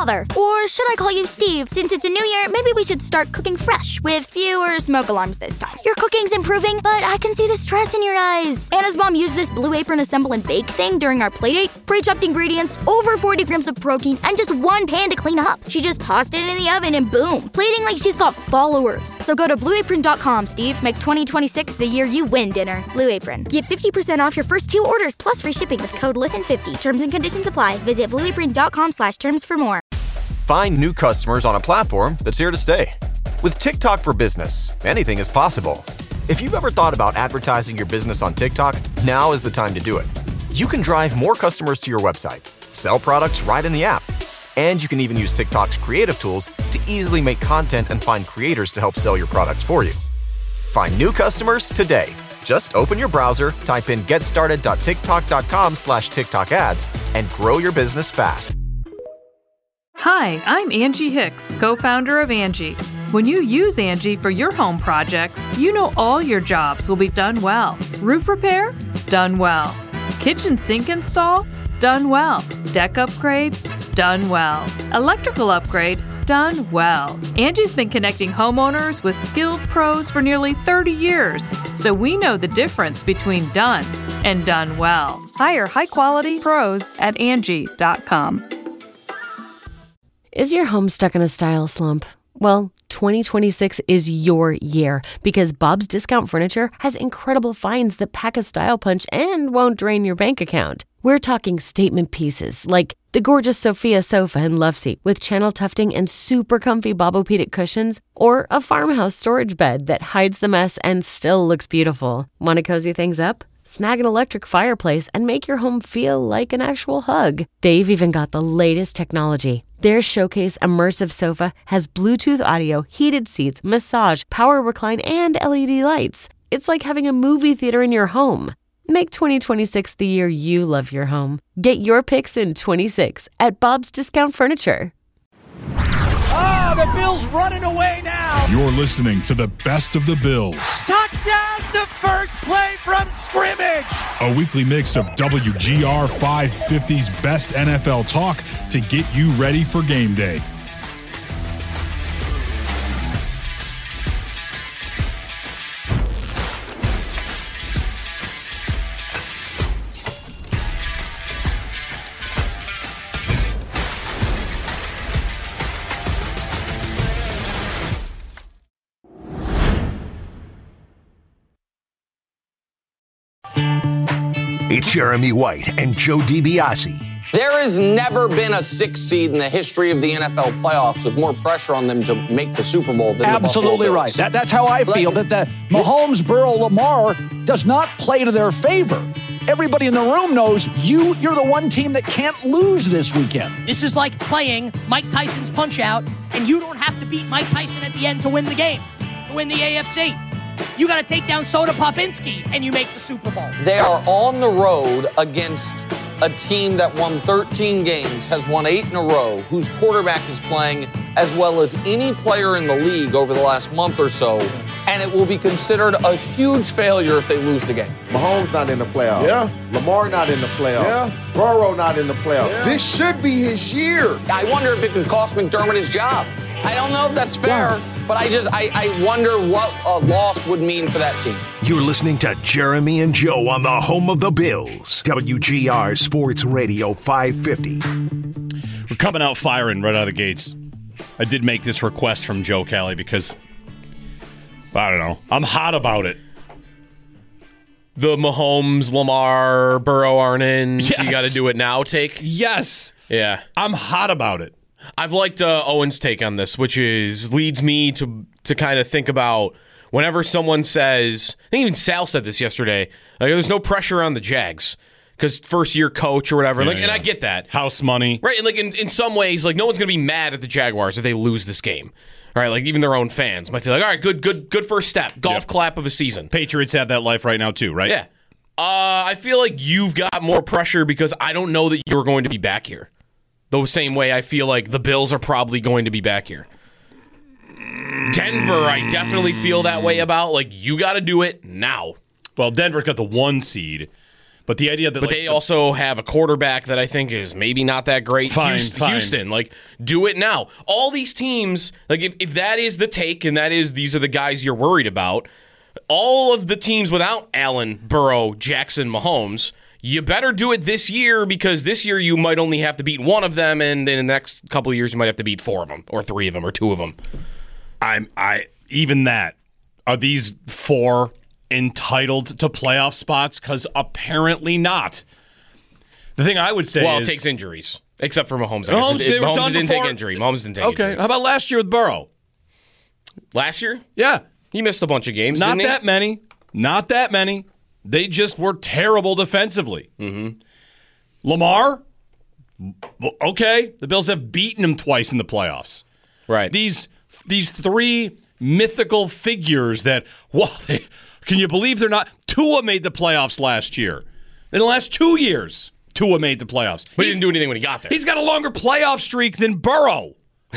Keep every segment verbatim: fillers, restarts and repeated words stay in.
father. Or should I call you Steve? Since it's a new year, maybe we should start cooking fresh with fewer smoke alarms this time. Your cooking's improving, but I can see the stress in your eyes. Anna's mom used this Blue Apron assemble and bake thing during our playdate. Pre-chopped ingredients, over forty grams of protein, and just one pan to clean up. She just tossed it in the oven and boom, plating like she's got followers. So go to blue apron dot com, Steve. Make twenty twenty-six the year you win dinner. Blue Apron. Get fifty percent off your first two orders plus free shipping with code listen fifty. Terms and conditions apply. Visit blue apron dot com slash terms for more. Find new customers on a platform that's here to stay. With TikTok for Business, anything is possible. If you've ever thought about advertising your business on TikTok, now is the time to do it. You can drive more customers to your website, sell products right in the app, and you can even use TikTok's creative tools to easily make content and find creators to help sell your products for you. Find new customers today. Just open your browser, type in getstarted dot tiktok dot com slash TikTok ads, and grow your business fast. Hi, I'm Angie Hicks, co-founder of Angie. When you use Angie for your home projects, you know all your jobs will be done well. Roof repair? Done well. Kitchen sink install? Done well. Deck upgrades? Done well. Electrical upgrade? Done well. Angie's been connecting homeowners with skilled pros for nearly thirty years, so we know the difference between done and done well. Hire high-quality pros at Angie dot com. Is your home stuck in a style slump? Well, twenty twenty-six is your year because Bob's Discount Furniture has incredible finds that pack a style punch and won't drain your bank account. We're talking statement pieces like the gorgeous Sophia sofa and love seat with channel tufting and super comfy Bobopedic cushions, or a farmhouse storage bed that hides the mess and still looks beautiful. Want to cozy things up? Snag an electric fireplace and make your home feel like an actual hug. They've even got the latest technology. Their Showcase Immersive Sofa has Bluetooth audio, heated seats, massage, power recline, and L E D lights. It's like having a movie theater in your home. Make twenty twenty-six the year you love your home. Get your picks in twenty-six at Bob's Discount Furniture. Ah, the Bills running away now. You're listening to the best of the Bills. Touchdown, the first play from scrimmage. A weekly mix of W G R five fifty's best N F L talk to get you ready for game day. It's Jeremy White and Joe DiBiase. There has never been a six seed in the history of the N F L playoffs with more pressure on them to make the Super Bowl than Absolutely the right. That, that's how I feel, that the Mahomes, Burrow, Lamar does not play to their favor. Everybody in the room knows you, you're the one team that can't lose this weekend. This is like playing Mike Tyson's Punch-Out, and you don't have to beat Mike Tyson at the end to win the game, to win the A F C. You got to take down Soda Popinski, and you make the Super Bowl. They are on the road against a team that won thirteen games, has won eight in a row, whose quarterback is playing as well as any player in the league over the last month or so, and it will be considered a huge failure if they lose the game. Mahomes not in the playoffs. Yeah. Lamar not in the playoffs. Yeah. Burrow not in the playoffs. Yeah. This should be his year. I wonder if it could cost McDermott his job. I don't know if that's fair, yeah. but I just I, I wonder what a loss would mean for that team. You're listening to Jeremy and Joe on the home of the Bills, W G R Sports Radio five fifty. We're coming out firing right out of the gates. I did make this request from Joe Kelly because, I don't know, I'm hot about it. The Mahomes, Lamar, Burrow aren't in, yes. so you got to do it now take? Yes. Yeah. I'm hot about it. I've liked uh, Owen's take on this, which is leads me to to kind of think about whenever someone says, I think even Sal said this yesterday, like, there's no pressure on the Jags because first year coach or whatever. Yeah, like, yeah. And I get that. House money. Right. And like in, in some ways, like no one's going to be mad at the Jaguars if they lose this game. All right, like even their own fans might feel like, all right, good, good, good first step. Golf yep. clap of a season. Patriots have that life right now too, right? Yeah. Uh, I feel like you've got more pressure because I don't know that you're going to be back here. The same way I feel like the Bills are probably going to be back here. Denver, I definitely feel that way about. Like, you got to do it now. Well, Denver's got the one seed, But the idea that, but like, they also have a quarterback that I think is maybe not that great. Fine, Houston, fine. Houston, like, do it now. All these teams, like, if, if that is the take and that is these are the guys you're worried about, all of the teams without Allen, Burrow, Jackson, Mahomes, you better do it this year because this year you might only have to beat one of them, and then in the next couple of years you might have to beat four of them, or three of them, or two of them. I'm I even that are these four entitled to playoff spots? Because apparently not. The thing I would say well, is... it takes injuries, except for Mahomes. I Mahomes, guess. they were Mahomes done didn't before. take injury. Mahomes didn't take okay. injury. How about last year with Burrow? Last year? Yeah. He missed a bunch of games, Not didn't he? that many. Not that many. They just were terrible defensively. Mm-hmm. Lamar? Okay. The Bills have beaten him twice in the playoffs. Right. These, these three mythical figures that, well, they... Can you believe they're not? Tua made the playoffs last year. In the last two years, Tua made the playoffs. But he didn't do anything when he got there. He's got a longer playoff streak than Burrow.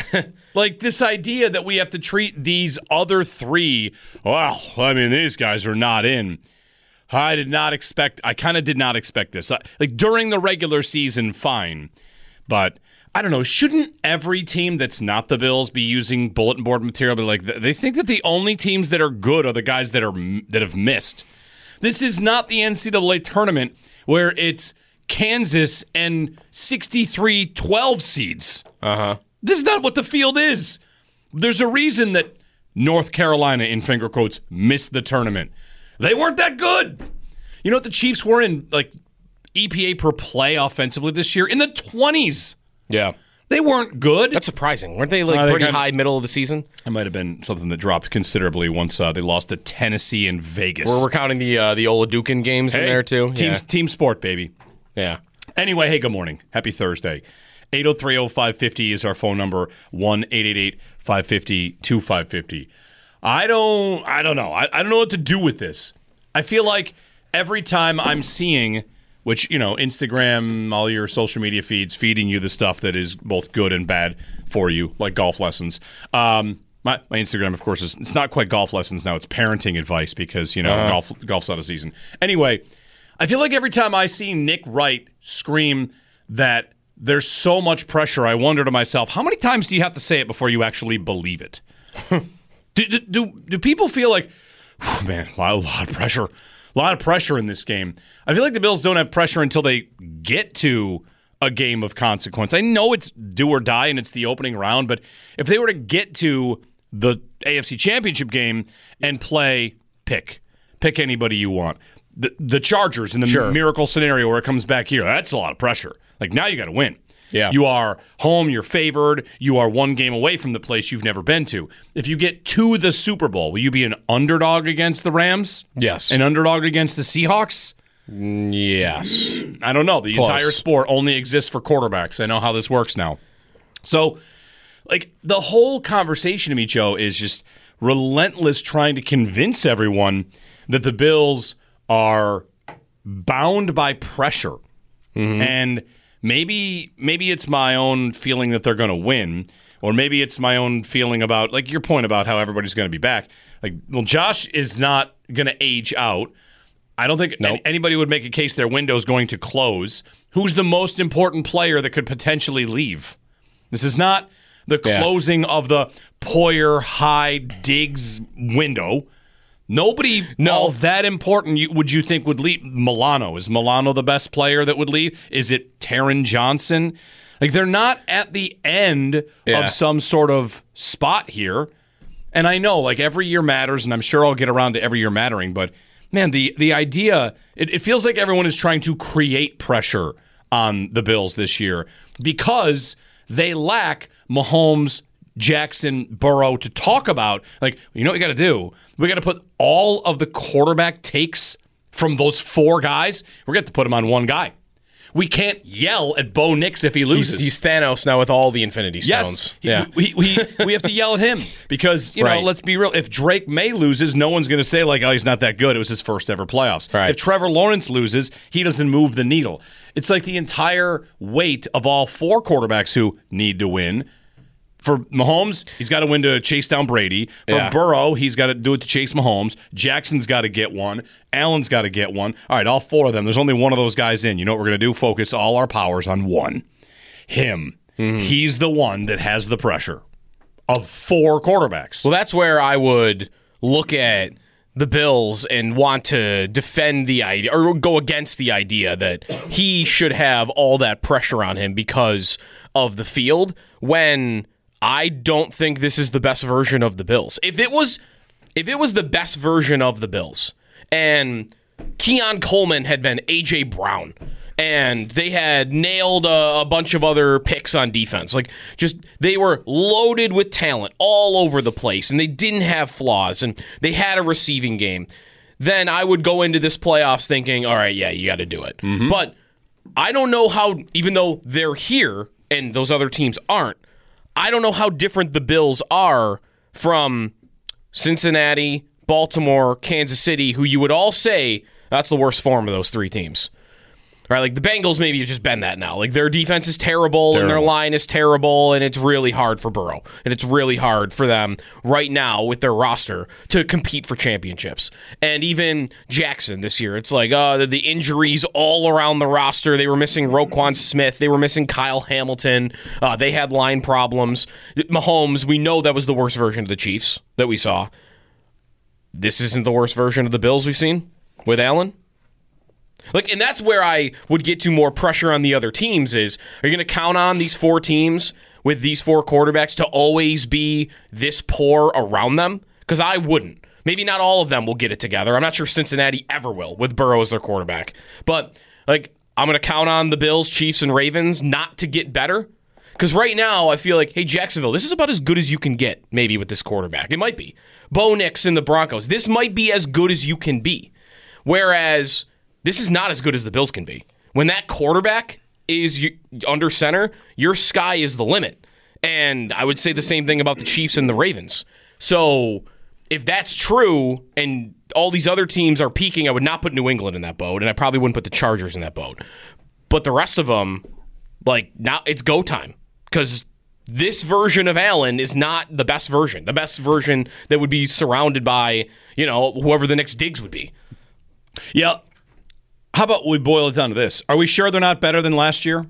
Like, this idea that we have to treat these other three, well, I mean, these guys are not in. I did not expect, I kind of did not expect this. Like, during the regular season, fine. But... I don't know, shouldn't every team that's not the Bills be using bulletin board material? But like, they think that the only teams that are good are the guys that are that have missed. This is not the N C double A tournament where it's Kansas and sixty-three twelve seeds. Uh-huh. This is not what the field is. There's a reason that North Carolina, in finger quotes, missed the tournament. They weren't that good. You know what the Chiefs were in, like, E P A per play offensively this year? In the twenties. Yeah. They weren't good. That's surprising. Weren't they like uh, they pretty kinda, high middle of the season? It might have been something that dropped considerably once uh, they lost to Tennessee and Vegas. We're, we're counting the uh, the Oladukin games hey, in there too. Team, Yeah. team sport, baby. Yeah. Anyway, hey, good morning. Happy Thursday. eight oh three oh five fifty is our phone number. one eight eight eight five five zero two five five zero. I don't, I don't know. I, I don't know what to do with this. I feel like every time I'm seeing... Which, you know, Instagram, all your social media feeds, feeding you the stuff that is both good and bad for you, like golf lessons. Um, my, my Instagram, of course, is it's not quite golf lessons now. It's parenting advice because, you know, uh-huh. golf golf's out of season. Anyway, I feel like every time I see Nick Wright scream that there's so much pressure, I wonder to myself, how many times do you have to say it before you actually believe it? do, do, do, do people feel like, man, a lot, a lot of pressure. A lot of pressure in this game. I feel like the Bills don't have pressure until they get to a game of consequence. I know it's do or die and it's the opening round, but if they were to get to the A F C Championship game and play pick, pick anybody you want. The, the Chargers in the sure. miracle scenario where it comes back here, that's a lot of pressure. Like, now you got to win. Yeah. You are home, you're favored, you are one game away from the place you've never been to. If you get to the Super Bowl, will you be an underdog against the Rams? Yes. An underdog against the Seahawks? Yes. I don't know. The Close. entire sport only exists for quarterbacks. I know how this works now. So, like, the whole conversation to me, Joe, is just relentless trying to convince everyone that the Bills are bound by pressure. Mm-hmm. And maybe maybe it's my own feeling that they're going to win, or maybe it's my own feeling about, like, your point about how everybody's going to be back. Like, well, Josh is not going to age out. I don't think nope. anybody would make a case their window's going to close. Who's the most important player that could potentially leave? This is not the yeah. closing of the Poyer, Hyde, Diggs window. Nobody no. all that important you, would you think would leave? Milano. Is Milano the best player that would leave? Is it Taron Johnson? Like, they're not at the end yeah. of some sort of spot here. And I know, like, every year matters, and I'm sure I'll get around to every year mattering, but man, the the idea, it, it feels like everyone is trying to create pressure on the Bills this year because they lack Mahomes, Jackson, Burrow to talk about. Like, you know what we got to do? We got to put all of the quarterback takes from those four guys, we're going to have to put them on one guy. We can't yell at Bo Nix if he loses. He's, he's Thanos now with all the Infinity Stones. Yes, yeah. we, we, we have to yell at him because, you know, right. let's be real. If Drake May loses, no one's going to say, like, oh, he's not that good. It was his first ever playoffs. Right. If Trevor Lawrence loses, he doesn't move the needle. It's like the entire weight of all four quarterbacks who need to win For Mahomes, he's got to win to chase down Brady. For Yeah. Burrow, he's got to do it to chase Mahomes. Jackson's got to get one. Allen's got to get one. All right, all four of them. There's only one of those guys in. You know what we're going to do? Focus all our powers on one. Him. Mm-hmm. He's the one that has the pressure of four quarterbacks. Well, that's where I would look at the Bills and want to defend the idea or go against the idea that he should have all that pressure on him because of the field when I don't think this is the best version of the Bills. If it was if it was the best version of the Bills and Keon Coleman had been A J Brown and they had nailed a, a bunch of other picks on defense, like just they were loaded with talent all over the place and they didn't have flaws and they had a receiving game, then I would go into this playoffs thinking, all right, yeah, you got to do it. Mm-hmm. But I don't know how, even though they're here and those other teams aren't, I don't know how different the Bills are from Cincinnati, Baltimore, Kansas City, who you would all say that's the worst form of those three teams. Right? Like the Bengals maybe have just been that now. Like their defense is terrible, terrible and their line is terrible, and it's really hard for Burrow. And it's really hard for them right now with their roster to compete for championships. And even Jackson this year, it's like uh, the, the injuries all around the roster. They were missing Roquan Smith. They were missing Kyle Hamilton. Uh, they had line problems. Mahomes, we know that was the worst version of the Chiefs that we saw. This isn't the worst version of the Bills we've seen with Allen. Like, and that's where I would get to more pressure on the other teams is, are you going to count on these four teams with these four quarterbacks to always be this poor around them? Because I wouldn't. Maybe not all of them will get it together. I'm not sure Cincinnati ever will with Burrow as their quarterback. But, like, I'm going to count on the Bills, Chiefs, and Ravens not to get better. Because right now, I feel like, hey, Jacksonville, this is about as good as you can get, maybe, with this quarterback. It might be. Bo Nix and the Broncos, this might be as good as you can be. Whereas this is not as good as the Bills can be. When that quarterback is under center, your sky is the limit. And I would say the same thing about the Chiefs and the Ravens. So if that's true and all these other teams are peaking, I would not put New England in that boat, and I probably wouldn't put the Chargers in that boat. But the rest of them, like, now it's go time. Because this version of Allen is not the best version. The best version that would be surrounded by, you know, whoever the next Diggs would be. Yeah. How about we boil it down to this? Are we sure they're not better than last year?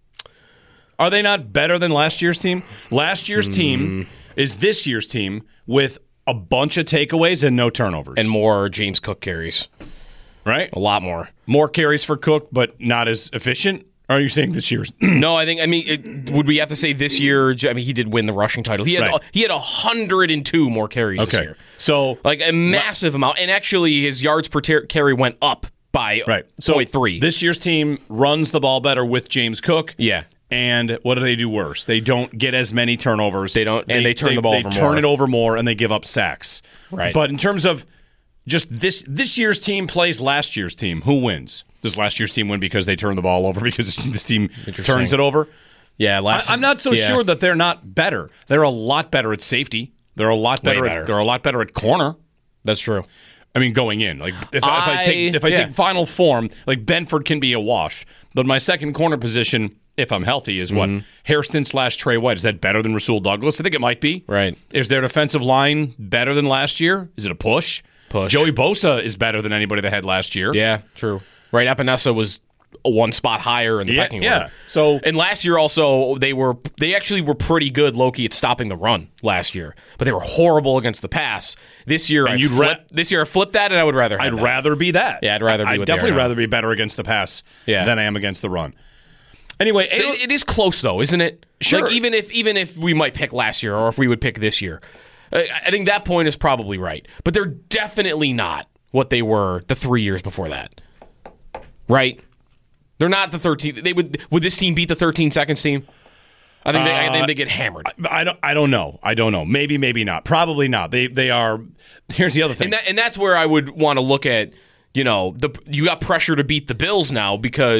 Are they not better than last year's team? Last year's mm. team is this year's team with a bunch of takeaways and no turnovers. And more James Cook carries. Right? A lot more. More carries for Cook, but not as efficient? Or are you saying this year's? No, I think, I mean, it, would we have to say this year? I mean, he did win the rushing title. He had right. he had one hundred two more carries okay. this year. So, like a massive le- amount. And actually, his yards per ter- carry went up by right. so point three. This year's team runs the ball better with James Cook. Yeah. And what do they do worse? They don't get as many turnovers. They don't, and they, they turn they, the ball they over turn more. They turn it over more, and they give up sacks. Right. But in terms of just this this year's team plays last year's team, who wins? Does last year's team win because they turn the ball over because this team turns it over? Yeah, last, I, I'm not so yeah. sure that they're not better. They're a lot better at safety. They're a lot better. better. At, they're a lot better at corner. That's true. I mean, going in, like if I, I, if I take if I yeah. take final form, like Benford can be a wash, but my second corner position, if I'm healthy, is what mm-hmm. Hairston slash Trey White. Is that better than Rasul Douglas? I think it might be. Right. Is their defensive line better than last year? Is it a push? Push. Joey Bosa is better than anybody they had last year. Yeah, true. Right. Epinesa was one spot higher in the yeah, pecking yeah. order. So and last year also they were they actually were pretty good, low-key, at stopping the run last year, but they were horrible against the pass. This year, I flip, ra- this year I flipped that, and I would rather. Have I'd that. rather be that. Yeah, I'd rather be. I'd what definitely they are rather be better against the pass yeah. than I am against the run. Anyway, it, it is close though, isn't it? Sure. Like even if even if we might pick last year, or if we would pick this year, I, I think that point is probably right. But they're definitely not what they were the three years before that. Right. They're not the thirteen. They would. Would this team beat the thirteen seconds team? I think. They, uh, I think they get hammered. I, I don't. I don't know. I don't know. Maybe. Maybe not. Probably not. They. They are. Here's the other thing. And, that, and that's where I would want to look at. You know, the you got pressure to beat the Bills now because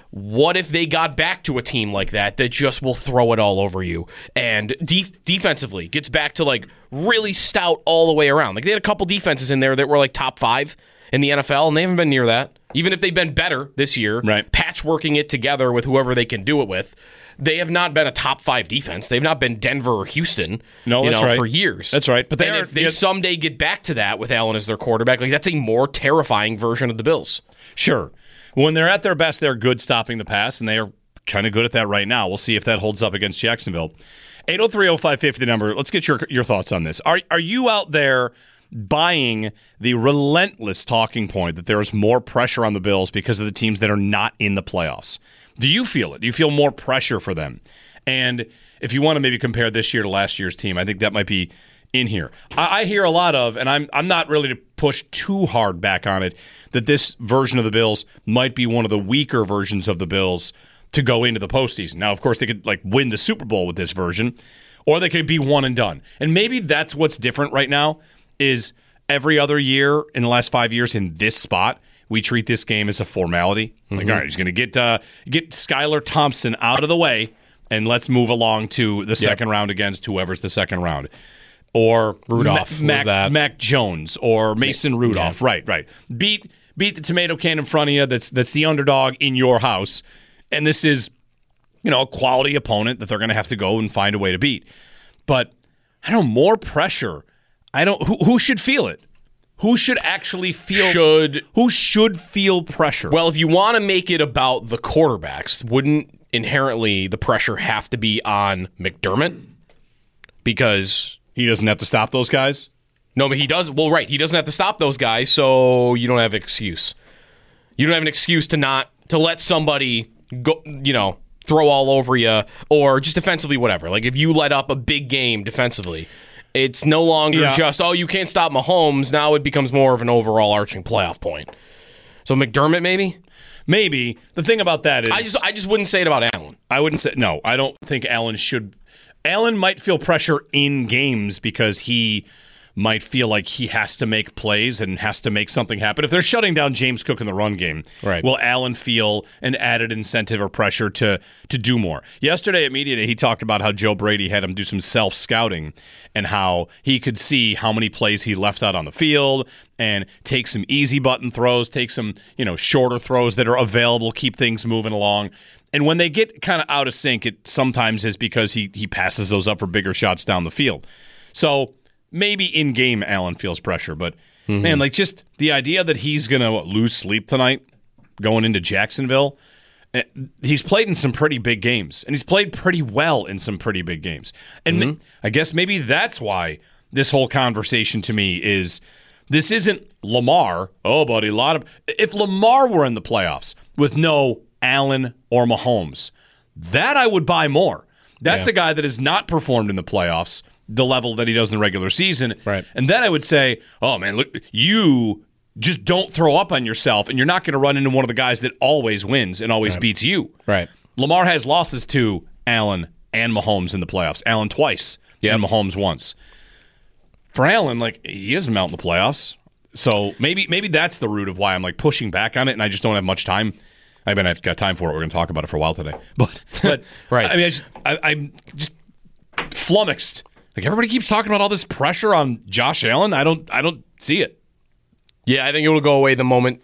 what if they got back to a team like that that just will throw it all over you and de- defensively gets back to like really stout all the way around? Like they had a couple defenses in there that were like top five in the N F L, and they haven't been near that. Even if they've been better this year, right. patchworking it together with whoever they can do it with, they have not been a top five defense. They've not been Denver or Houston no, you that's know, right. for years. That's right. But they and are, if they yeah. someday get back to that with Allen as their quarterback, like that's a more terrifying version of the Bills. Sure. When they're at their best, they're good stopping the pass, and they are kind of good at that right now. We'll see if that holds up against Jacksonville. eight oh three oh five five oh, the number. Let's get your your thoughts on this. Are Are you out there buying the relentless talking point that there is more pressure on the Bills because of the teams that are not in the playoffs? Do you feel it? Do you feel more pressure for them? And if you want to maybe compare this year to last year's team, I think that might be in here. I, I hear a lot of, and I'm I'm not really to push too hard back on it, that this version of the Bills might be one of the weaker versions of the Bills to go into the postseason. Now, of course, they could like win the Super Bowl with this version, or they could be one and done. And maybe that's what's different right now is every other year in the last five years in this spot, we treat this game as a formality. Mm-hmm. Like, all right, he's going to get uh, get Skylar Thompson out of the way, and let's move along to the second yep. round against whoever's the second round. Or Rudolph, Ma- Mac, that. Mac Jones or Mason Rudolph. Yeah. Right, right. Beat beat the tomato can in front of you that's that's the underdog in your house. And this is, you know, a quality opponent that they're going to have to go and find a way to beat. But I don't know, more pressure. I don't who, who should feel it? Who should actually feel should who should feel pressure? Well, if you want to make it about the quarterbacks, wouldn't inherently the pressure have to be on McDermott? Because he doesn't have to stop those guys? No, but he does. Well, right. He doesn't have to stop those guys, so you don't have an excuse. You don't have an excuse to not to let somebody go, you know, throw all over you or just defensively, whatever. Like if you let up a big game defensively, it's no longer yeah. just, oh, you can't stop Mahomes. Now it becomes more of an overall arching playoff point. So McDermott, maybe? Maybe. The thing about that is... I just I just wouldn't say it about Allen. I wouldn't say... No, I don't think Allen should... Allen might feel pressure in games because he might feel like he has to make plays and has to make something happen. If they're shutting down James Cook in the run game, right. will Allen feel an added incentive or pressure to to do more? Yesterday at Media Day, he talked about how Joe Brady had him do some self-scouting and how he could see how many plays he left out on the field and take some easy button throws, take some, you know, shorter throws that are available, keep things moving along. And when they get kind of out of sync, it sometimes is because he he passes those up for bigger shots down the field. So maybe in game Allen feels pressure, but mm-hmm. man, like just the idea that he's going to lose sleep tonight going into Jacksonville. He's played in some pretty big games, and he's played pretty well in some pretty big games. And mm-hmm. I guess maybe that's why this whole conversation to me is this isn't Lamar. Oh, buddy, a lot of if Lamar were in the playoffs with no Allen or Mahomes, that I would buy more. That's yeah. a guy that has not performed in the playoffs the level that he does in the regular season. Right. And then I would say, oh, man, look, you just don't throw up on yourself, and you're not going to run into one of the guys that always wins and always right. beats you. Right. Lamar has losses to Allen and Mahomes in the playoffs. Allen twice yep. and Mahomes once. For Allen, like, he isn't out in the playoffs. So maybe maybe that's the root of why I'm like pushing back on it, and I just don't have much time. I mean, I've got time for it. We're going to talk about it for a while today. But, but right. I mean, I just, I, I'm just flummoxed. Like, everybody keeps talking about all this pressure on Josh Allen. I don't I don't see it. Yeah, I think it will go away the moment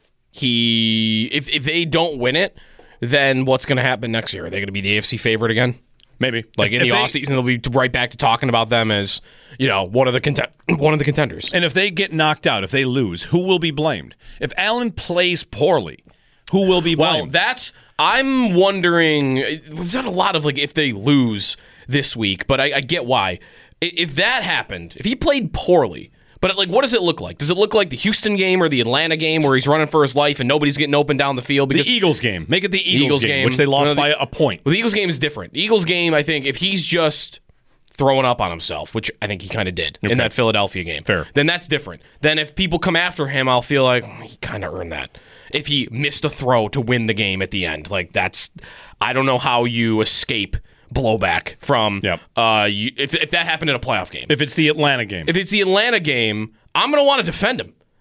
he... If, if they don't win it, then what's going to happen next year? Are they going to be the A F C favorite again? Maybe. Like if, in the they, offseason, they'll be right back to talking about them as, you know, one of the content, one of the contenders. And if they get knocked out, if they lose, who will be blamed? If Allen plays poorly, who will be blamed? Well, that's... I'm wondering... We've done a lot of, like, if they lose this week, but I, I get why. If that happened, if he played poorly, but, like, what does it look like? Does it look like the Houston game or the Atlanta game where he's running for his life and nobody's getting open down the field? Because the Eagles game. Make it the Eagles, Eagles game, game, which they lost no, the, by a point. Well, the Eagles game is different. The Eagles game, I think, if he's just throwing up on himself, which I think he kind of did okay. in that Philadelphia game, fair. Then that's different. Then if people come after him, I'll feel like oh, he kind of earned that. If he missed a throw to win the game at the end, like that's, I don't know how you escape blowback from. Yep. Uh, you, if if that happened in a playoff game, if it's the Atlanta game, if it's the Atlanta game, I'm gonna want to defend him.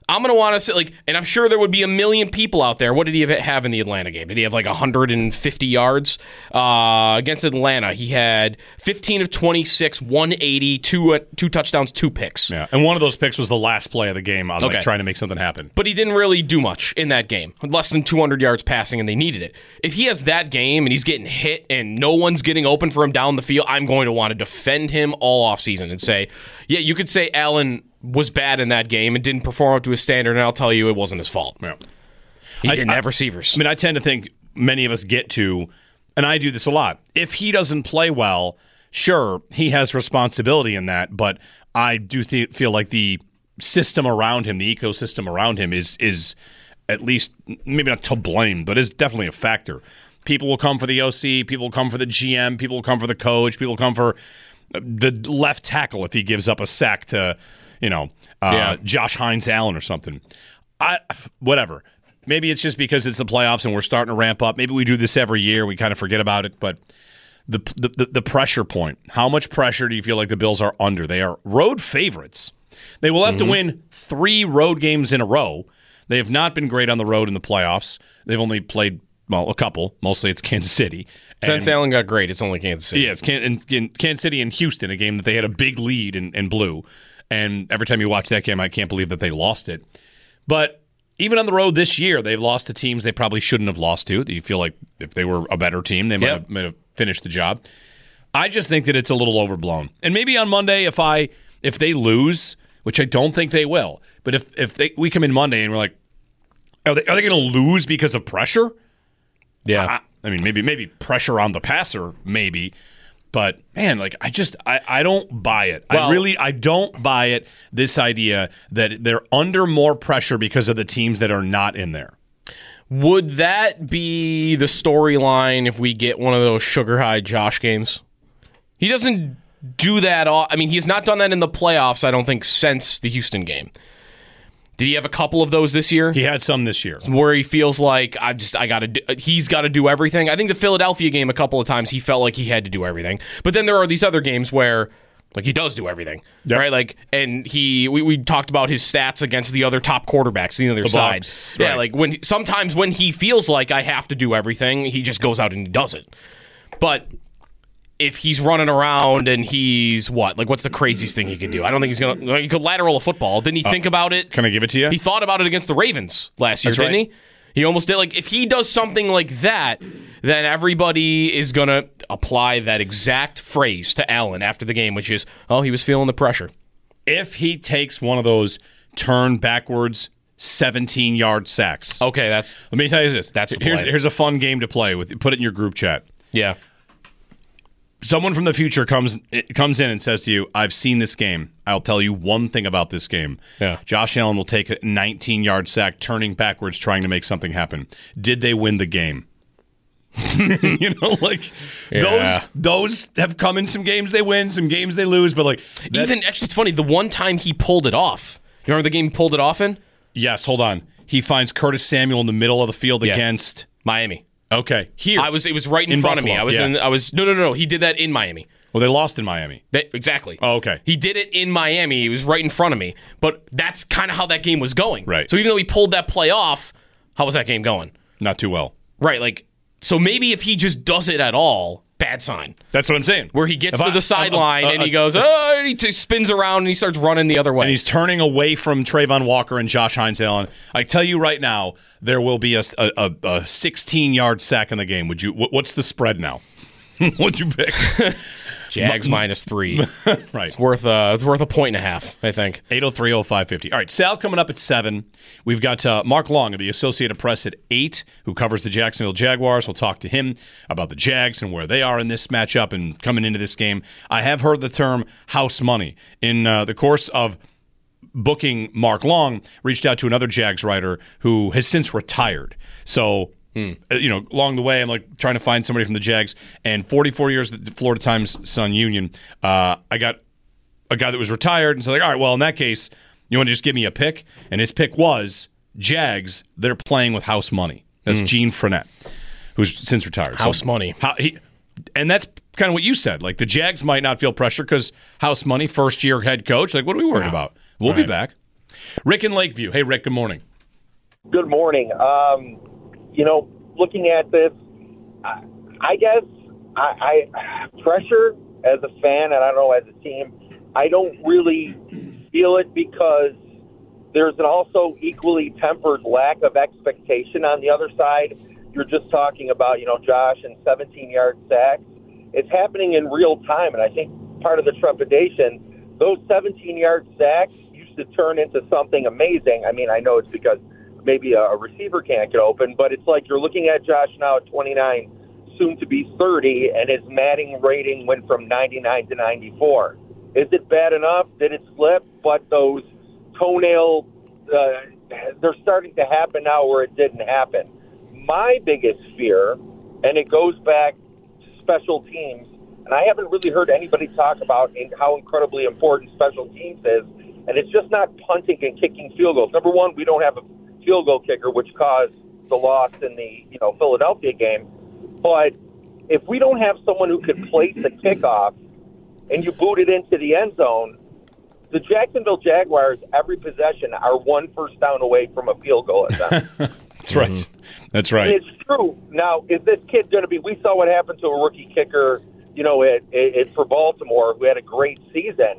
I'm going to want to say, like, and I'm sure there would be a million people out there. What did he have in the Atlanta game? Did he have like one hundred fifty yards? Uh, against Atlanta, he had fifteen of twenty-six, one eighty, two, uh, two touchdowns, two picks. Yeah, and one of those picks was the last play of the game on Okay. like trying to make something happen. But he didn't really do much in that game. Less than two hundred yards passing, and they needed it. If he has that game and he's getting hit and no one's getting open for him down the field, I'm going to want to defend him all offseason and say, yeah, you could say Allen was bad in that game and didn't perform up to his standard, and I'll tell you it wasn't his fault. Yeah. He I, didn't I, have receivers. I mean, I tend to think many of us get to, and I do this a lot, if he doesn't play well, sure, he has responsibility in that, but I do th- feel like the system around him, the ecosystem around him is is at least, maybe not to blame, but is definitely a factor. People will come for the O C, people will come for the G M, people will come for the coach, people will come for the left tackle if he gives up a sack to, you know, uh, Yeah. Josh Hines Allen or something. I whatever. Maybe it's just because it's the playoffs and we're starting to ramp up. Maybe we do this every year. We kind of forget about it. But the, the the pressure point, how much pressure do you feel like the Bills are under? They are road favorites. They will have Mm-hmm. to win three road games in a row. They have not been great on the road in the playoffs. They've only played, well, a couple. Mostly it's Kansas City. Since Allen got great, it's only Kansas City. Yeah, it's Can- in, in Kansas City and Houston, a game that they had a big lead and, and blew. And every time you watch that game, I can't believe that they lost it. But even on the road this year, they've lost to teams they probably shouldn't have lost to. You feel like if they were a better team, they might, Yep. have, might have finished the job. I just think that it's a little overblown. And maybe on Monday, if I if they lose, which I don't think they will, but if if they, we come in Monday and we're like, are they, are they going to lose because of pressure? Yeah. I, I mean, maybe maybe pressure on the passer, maybe. But, man, like, I just, I, I don't buy it. Well- I really, I don't buy it, this idea that they're under more pressure because of the teams that are not in there. Would that be the storyline if we get one of those sugar high Josh games? He doesn't do that all. I mean, he has not done that in the playoffs, I don't think, since the Houston game. Did he have a couple of those this year? He had some this year. Where he feels like I just I got to he's got to do everything. I think the Philadelphia game a couple of times he felt like he had to do everything. But then there are these other games where like he does do everything. Yep. Right? Like and he we, we talked about his stats against the other top quarterbacks on the other The side. Bucs, Yeah, right. like when sometimes when he feels like I have to do everything, he just goes out and he does it. But if he's running around and he's what? Like, what's the craziest thing he could do? I don't think he's going to. He could lateral a football. Didn't he Uh, think about it? Can I give it to you? He thought about it against the Ravens last year, That's didn't right. he? He almost did. Like, if he does something like that, then everybody is going to apply that exact phrase to Allen after the game, which is, oh, he was feeling the pressure. If he takes one of those turn backwards seventeen-yard sacks. Okay, that's. Let me tell you this. That's the here's play. here's a fun game to play with. Put it in your group chat. Yeah. Someone from the future comes comes in and says to you, I've seen this game. I'll tell you one thing about this game. Yeah. Josh Allen will take a nineteen-yard sack, turning backwards, trying to make something happen. Did they win the game? you know, like Yeah. those those have come in some games they win, some games they lose, but like that- Even, actually, it's funny. The one time he pulled it off. You remember the game he pulled it off in? yes, hold on. He finds Curtis Samuel in the middle of the field Yeah. against Miami. Okay, here. I was. It was right in, In front of me. Buffalo, I was. yeah. In, I was. No, no, no, no. He did that in Miami. Well, they lost in Miami. That, exactly. Oh, okay. He did it in Miami. He was right in front of me. But that's kind of how that game was going. Right. So even though he pulled that play off, how was that game going? Not too well. Right. Like. So maybe if he just does it at all, bad sign. That's what I'm saying. Where he gets If to I- the sideline uh, uh, and he uh, goes, oh, and he t- spins around and he starts running the other way. And he's turning away from Trayvon Walker and Josh Hines Allen. I tell you right now, there will be a a sixteen-yard sack in the game. Would you? What, what's the spread now? What'd you pick? Jags minus three. Right. It's worth uh, it's worth a point and a half, I think. eight oh three oh five fifty. All right, Sal coming up at seven. We've got uh, Mark Long of the Associated Press at eight, who covers the Jacksonville Jaguars. We'll talk to him about the Jags and where they are in this matchup and coming into this game. I have heard the term house money. In uh, the course of booking Mark Long, reached out to another Jags writer who has since retired. So, uh, you know, along the way, I'm like trying to find somebody from the Jags. And forty-four years at the Florida Times Sun Union, uh, I got a guy that was retired. And so, like, all right, well, in that case, you want to just give me a pick? And his pick was Jags. They're playing with house money. That's Mm. Gene Fournette, who's since retired. House So, money. How, he, and that's kind of what you said. Like, the Jags might not feel pressure because house money, first-year head coach. Like, what are we worried Yeah. about? We'll be Right. back. Rick in Lakeview. Hey, Rick, good morning. Good morning. Um, you know, looking at this, I, I guess I, I pressure as a fan, and I don't know, as a team, I don't really feel it because there's an also equally tempered lack of expectation on the other side. You're just talking about, you know, Josh and seventeen-yard sacks. It's happening in real time, and I think part of the trepidation, those seventeen-yard sacks used to turn into something amazing. I mean, I know it's because maybe a, a receiver can't get open, but it's like you're looking at Josh now at twenty-nine, soon to be thirty, and his Manning rating went from ninety-nine to ninety-four. Is it bad enough? Did it slip? But those toenail, uh, they're starting to happen now where it didn't happen. My biggest fear, and it goes back to special teams, and I haven't really heard anybody talk about in how incredibly important special teams is, and it's just not punting and kicking field goals. Number one, we don't have a field goal kicker, which caused the loss in the you know Philadelphia game. But if we don't have someone who could place a kickoff and you boot it into the end zone, the Jacksonville Jaguars, every possession, are one first down away from a field goal attempt. That's right. Mm-hmm. That's right. And it's true. Now, is this kid going to be – we saw what happened to a rookie kicker, you know, at, at, for Baltimore, who had a great season.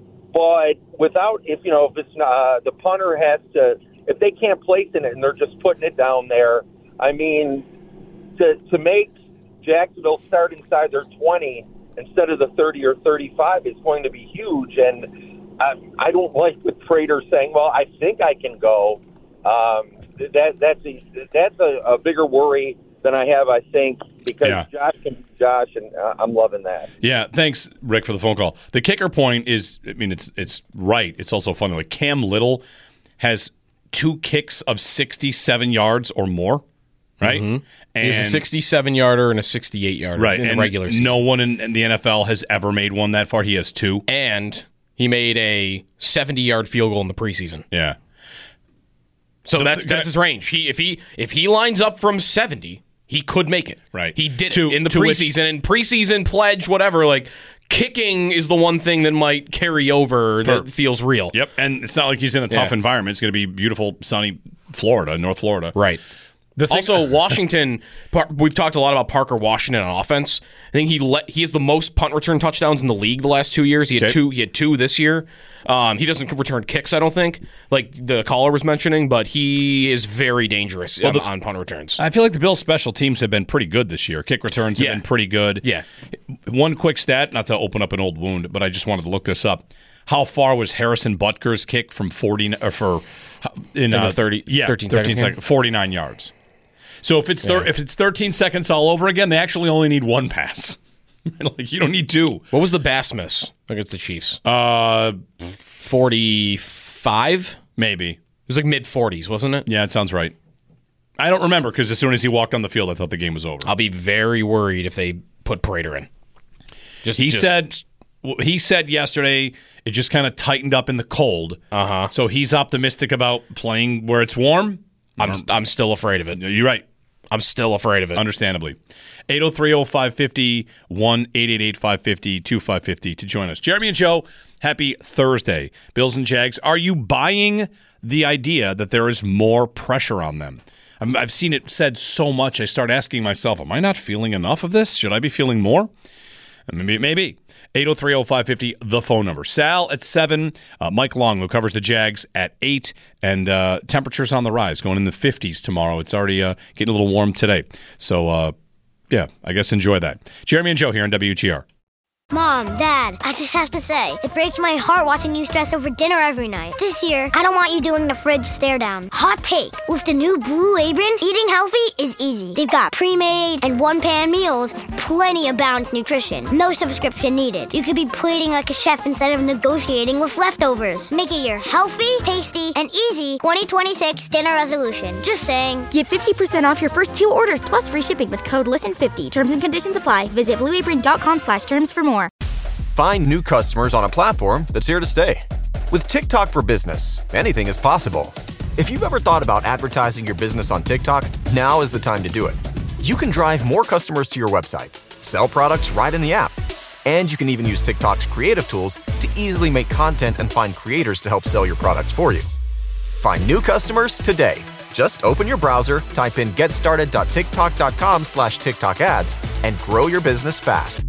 But without – if, you know, if it's not, uh, the punter has to – if they can't place it and they're just putting it down there, I mean, to to make Jacksonville start inside their twenty instead of the thirty or thirty-five is going to be huge. And I, I don't like with Prater saying, well, I think I can go. Um, that That's, a, that's a, a bigger worry than I have, I think, because yeah. Josh can be Josh, and uh, I'm loving that. Yeah, thanks, Rick, for the phone call. The kicker point is, I mean, it's it's right. It's also funny. Like Cam Little has two kicks of sixty-seven yards or more, right? Mm-hmm. And he's a sixty-seven-yarder and a sixty-eight-yarder right, in the and regular season. No one in, in the N F L has ever made one that far. He has two. And he made a seventy-yard field goal in the preseason. Yeah. So the, that's the, that's his range. He if he if he lines up from seventy, he could make it. Right. He did to, it in the preseason. Which, and preseason pledge, whatever, like kicking is the one thing that might carry over that For, feels real. Yep. And it's not like he's in a tough yeah. environment. It's going to be beautiful, sunny Florida, North Florida. Right. The thing, also, Washington, we've talked a lot about Parker Washington on offense. I think he let, he has the most punt return touchdowns in the league the last two years. He had okay. two He had two this year. Um, he doesn't return kicks, I don't think, like the caller was mentioning, but he is very dangerous well, the, on, on punt returns. I feel like the Bills' special teams have been pretty good this year. Kick returns have yeah. been pretty good. Yeah. One quick stat, not to open up an old wound, but I just wanted to look this up. How far was Harrison Butker's kick from forty or for in, in uh, the thirty, yeah, thirteen, thirteen seconds? seconds, forty-nine yards. So if it's thir- yeah. if it's thirteen seconds all over again, they actually only need one pass. Like you don't need two. What was the Bass miss against the Chiefs? Uh, forty-five maybe. It was like mid forties, wasn't it? Yeah, it sounds right. I don't remember because as soon as he walked on the field, I thought the game was over. I'll be very worried if they put Prater in. Just he just, said he said yesterday it just kind of tightened up in the cold. Uh huh. So he's optimistic about playing where it's warm. I'm I'm still afraid of it. You're right. I'm still afraid of it. Understandably. eight oh three oh five five oh, one eight eight eight five five oh, two five five oh to join us. Jeremy and Joe, happy Thursday. Bills and Jags, are you buying the idea that there is more pressure on them? I've seen it said so much, I start asking myself, am I not feeling enough of this? Should I be feeling more? Maybe, maybe. eight oh three oh five five oh, the phone number. Sal at seven, uh, Mike Long, who covers the Jags, at eight, and uh, temperatures on the rise, going in the fifties tomorrow. It's already uh, getting a little warm today. So, uh, yeah, I guess enjoy that. Jeremy and Joe here on W G R. Mom, Dad, I just have to say, it breaks my heart watching you stress over dinner every night. This year, I don't want you doing the fridge stare down. Hot take. With the new Blue Apron, eating healthy is easy. They've got pre-made and one-pan meals with plenty of balanced nutrition. No subscription needed. You could be plating like a chef instead of negotiating with leftovers. Make it your healthy, tasty, and easy twenty twenty-six dinner resolution. Just saying. Get fifty percent off your first two orders plus free shipping with code listen fifty. Terms and conditions apply. Visit blue apron dot com slash terms for more. Find new customers on a platform that's here to stay. With TikTok for Business, anything is possible. If you've ever thought about advertising your business on TikTok, now is the time to do it. You can drive more customers to your website, sell products right in the app, and you can even use TikTok's creative tools to easily make content and find creators to help sell your products for you. Find new customers today. Just open your browser, type in getstarted.tiktok.com slash TikTok ads, and grow your business fast.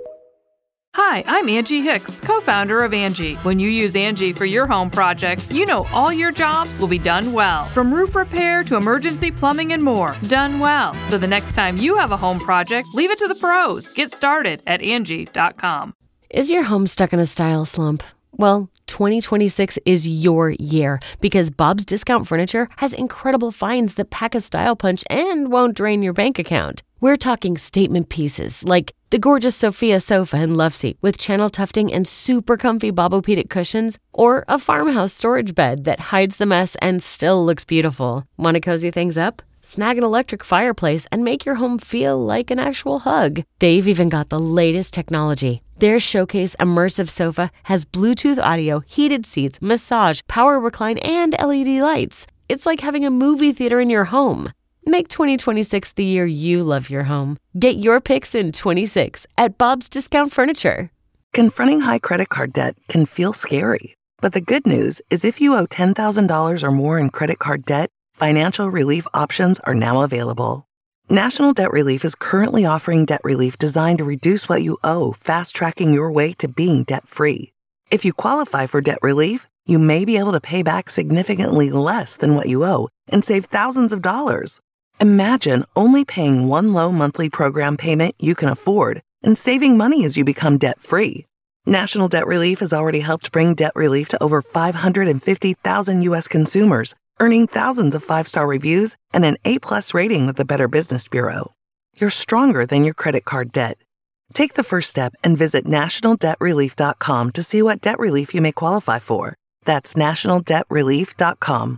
Hi, I'm Angie Hicks, co-founder of Angie. When you use Angie for your home projects, you know all your jobs will be done well. From roof repair to emergency plumbing and more, done well. So the next time you have a home project, leave it to the pros. Get started at Angie dot com. Is your home stuck in a style slump? Well, twenty twenty-six is your year because Bob's Discount Furniture has incredible finds that pack a style punch and won't drain your bank account. We're talking statement pieces like the gorgeous Sophia sofa and love seat with channel tufting and super comfy Bobopedic cushions, or a farmhouse storage bed that hides the mess and still looks beautiful. Want to cozy things up? Snag an electric fireplace and make your home feel like an actual hug. They've even got the latest technology. Their Showcase Immersive Sofa has Bluetooth audio, heated seats, massage, power recline, and L E D lights. It's like having a movie theater in your home. Make twenty twenty-six the year you love your home. Get your picks in twenty-six at Bob's Discount Furniture. Confronting high credit card debt can feel scary, but the good news is if you owe ten thousand dollars or more in credit card debt, financial relief options are now available. National Debt Relief is currently offering debt relief designed to reduce what you owe, fast-tracking your way to being debt-free. If you qualify for debt relief, you may be able to pay back significantly less than what you owe and save thousands of dollars. Imagine only paying one low monthly program payment you can afford and saving money as you become debt-free. National Debt Relief has already helped bring debt relief to over five hundred fifty thousand U S consumers, earning thousands of five-star reviews and an A-plus rating with the Better Business Bureau. You're stronger than your credit card debt. Take the first step and visit national debt relief dot com to see what debt relief you may qualify for. That's national debt relief dot com.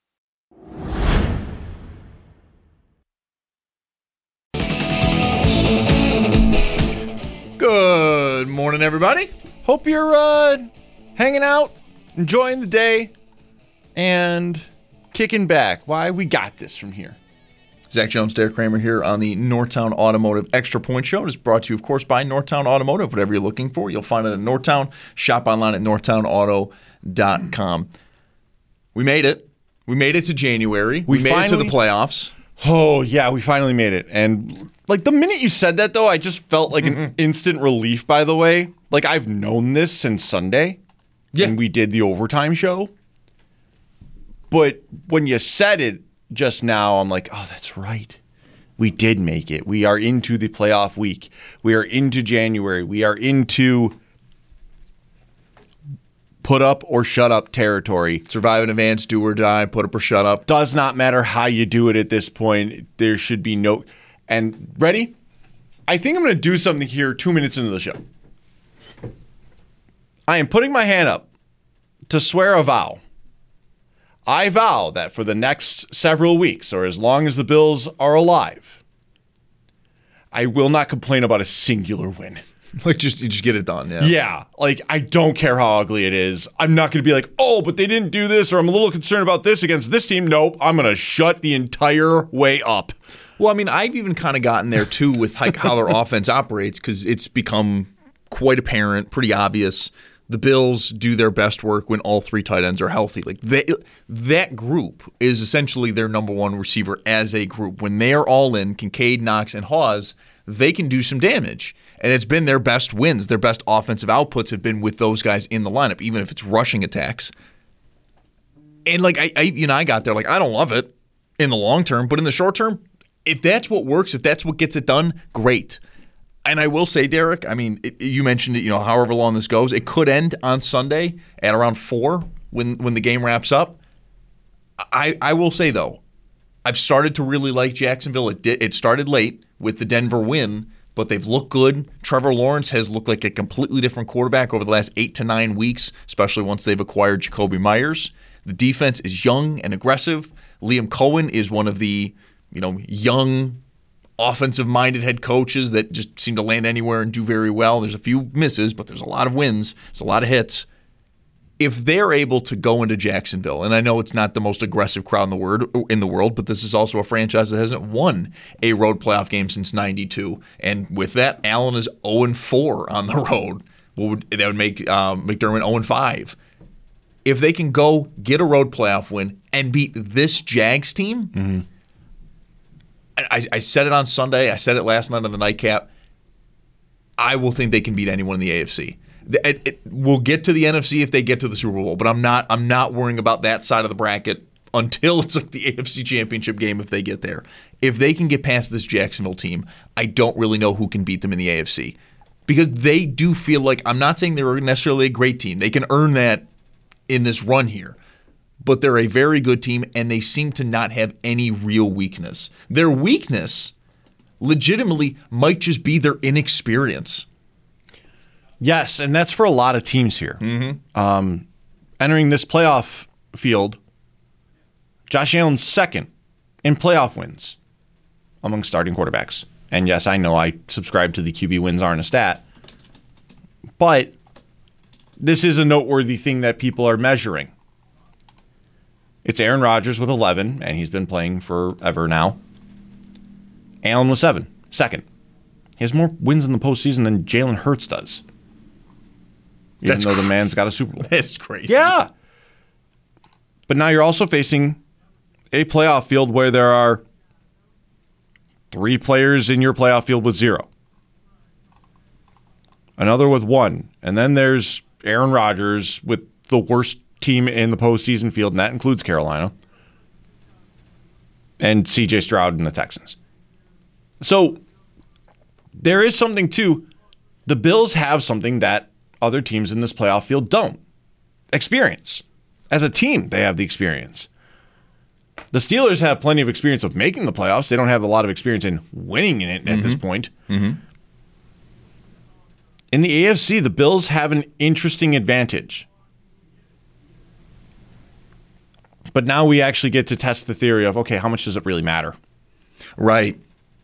Good morning, everybody. Hope you're uh, hanging out, enjoying the day, and kicking back. Why? We got this from here. Zach Jones, Derek Kramer here on the Northtown Automotive Extra Point Show. It is brought to you, of course, by Northtown Automotive. Whatever you're looking for, you'll find it at Northtown. Shop online at northtown auto dot com. We made it. We made it to January. We, we made finally, it to the playoffs. Oh, yeah, we finally made it. And like the minute you said that, though, I just felt like mm-hmm. an instant relief, by the way. Like I've known this since Sunday. Yeah. And we did the overtime show. But when you said it just now, I'm like, oh, that's right. We did make it. We are into the playoff week. We are into January. We are into put up or shut up territory. Survive in advance, do or die, put up or shut up. Does not matter how you do it at this point. There should be no... And ready? I think I'm going to do something here two minutes into the show. I am putting my hand up to swear a vow. I vow that for the next several weeks, or as long as the Bills are alive, I will not complain about a singular win. Like, just just get it done, yeah. Yeah, like, I don't care how ugly it is. I'm not going to be like, oh, but they didn't do this, or I'm a little concerned about this against this team. Nope, I'm going to shut the entire way up. Well, I mean, I've even kind of gotten there, too, with like how their offense operates, because it's become quite apparent, pretty obvious. The Bills do their best work when all three tight ends are healthy. Like they, that group is essentially their number one receiver as a group. When they are all in, Kincaid, Knox, and Hawes, they can do some damage. And it's been their best wins. Their best offensive outputs have been with those guys in the lineup, even if it's rushing attacks. And like I, I you know, I got there like I don't love it in the long term, but in the short term, if that's what works, if that's what gets it done, great. And I will say, Derek, I mean, it, you mentioned it, you know, however long this goes, it could end on Sunday at around four when when the game wraps up. I I will say, though, I've started to really like Jacksonville. It did, it started late with the Denver win, but they've looked good. Trevor Lawrence has looked like a completely different quarterback over the last eight to nine weeks, especially once they've acquired Jacoby Myers. The defense is young and aggressive. Liam Cohen is one of the, you know, young offensive-minded head coaches that just seem to land anywhere and do very well. There's a few misses, but there's a lot of wins. There's a lot of hits. If they're able to go into Jacksonville, and I know it's not the most aggressive crowd in the world, in the world, but this is also a franchise that hasn't won a road playoff game since ninety-two. And with that, Allen is oh and four on the road. What would, that would make um, McDermott oh and five. if they can go get a road playoff win and beat this Jags team, mm-hmm. I, I said it on Sunday. I said it last night on the nightcap. I will think they can beat anyone in the A F C. It, it, we'll get to the N F C if they get to the Super Bowl, but I'm not. I'm not worrying about that side of the bracket until it's like the A F C Championship game if they get there. If they can get past this Jacksonville team, I don't really know who can beat them in the A F C because they do feel like, I'm not saying they're necessarily a great team. They can earn that in this run here. But they're a very good team, and they seem to not have any real weakness. Their weakness legitimately might just be their inexperience. Yes, and that's for a lot of teams here. Mm-hmm. Um, entering this playoff field, Josh Allen's second in playoff wins among starting quarterbacks. And yes, I know I subscribe to the Q B wins aren't a stat, but this is a noteworthy thing that people are measuring. It's Aaron Rodgers with eleven, and he's been playing forever now. Allen with seven, second. He has more wins in the postseason than Jalen Hurts does. Even That's though the cr- man's got a Super Bowl. That's crazy. Yeah. But now you're also facing a playoff field where there are three players in your playoff field with zero. Another with one. And then there's Aaron Rodgers with the worst team in the postseason field, and that includes Carolina. And C J Stroud and the Texans. So there is something to the Bills have something that other teams in this playoff field don't. Experience. As a team, they have the experience. The Steelers have plenty of experience of making the playoffs. They don't have a lot of experience in winning in it at mm-hmm. this point. Mm-hmm. In the A F C, the Bills have an interesting advantage. But now we actually get to test the theory of, okay, how much does it really matter? Right.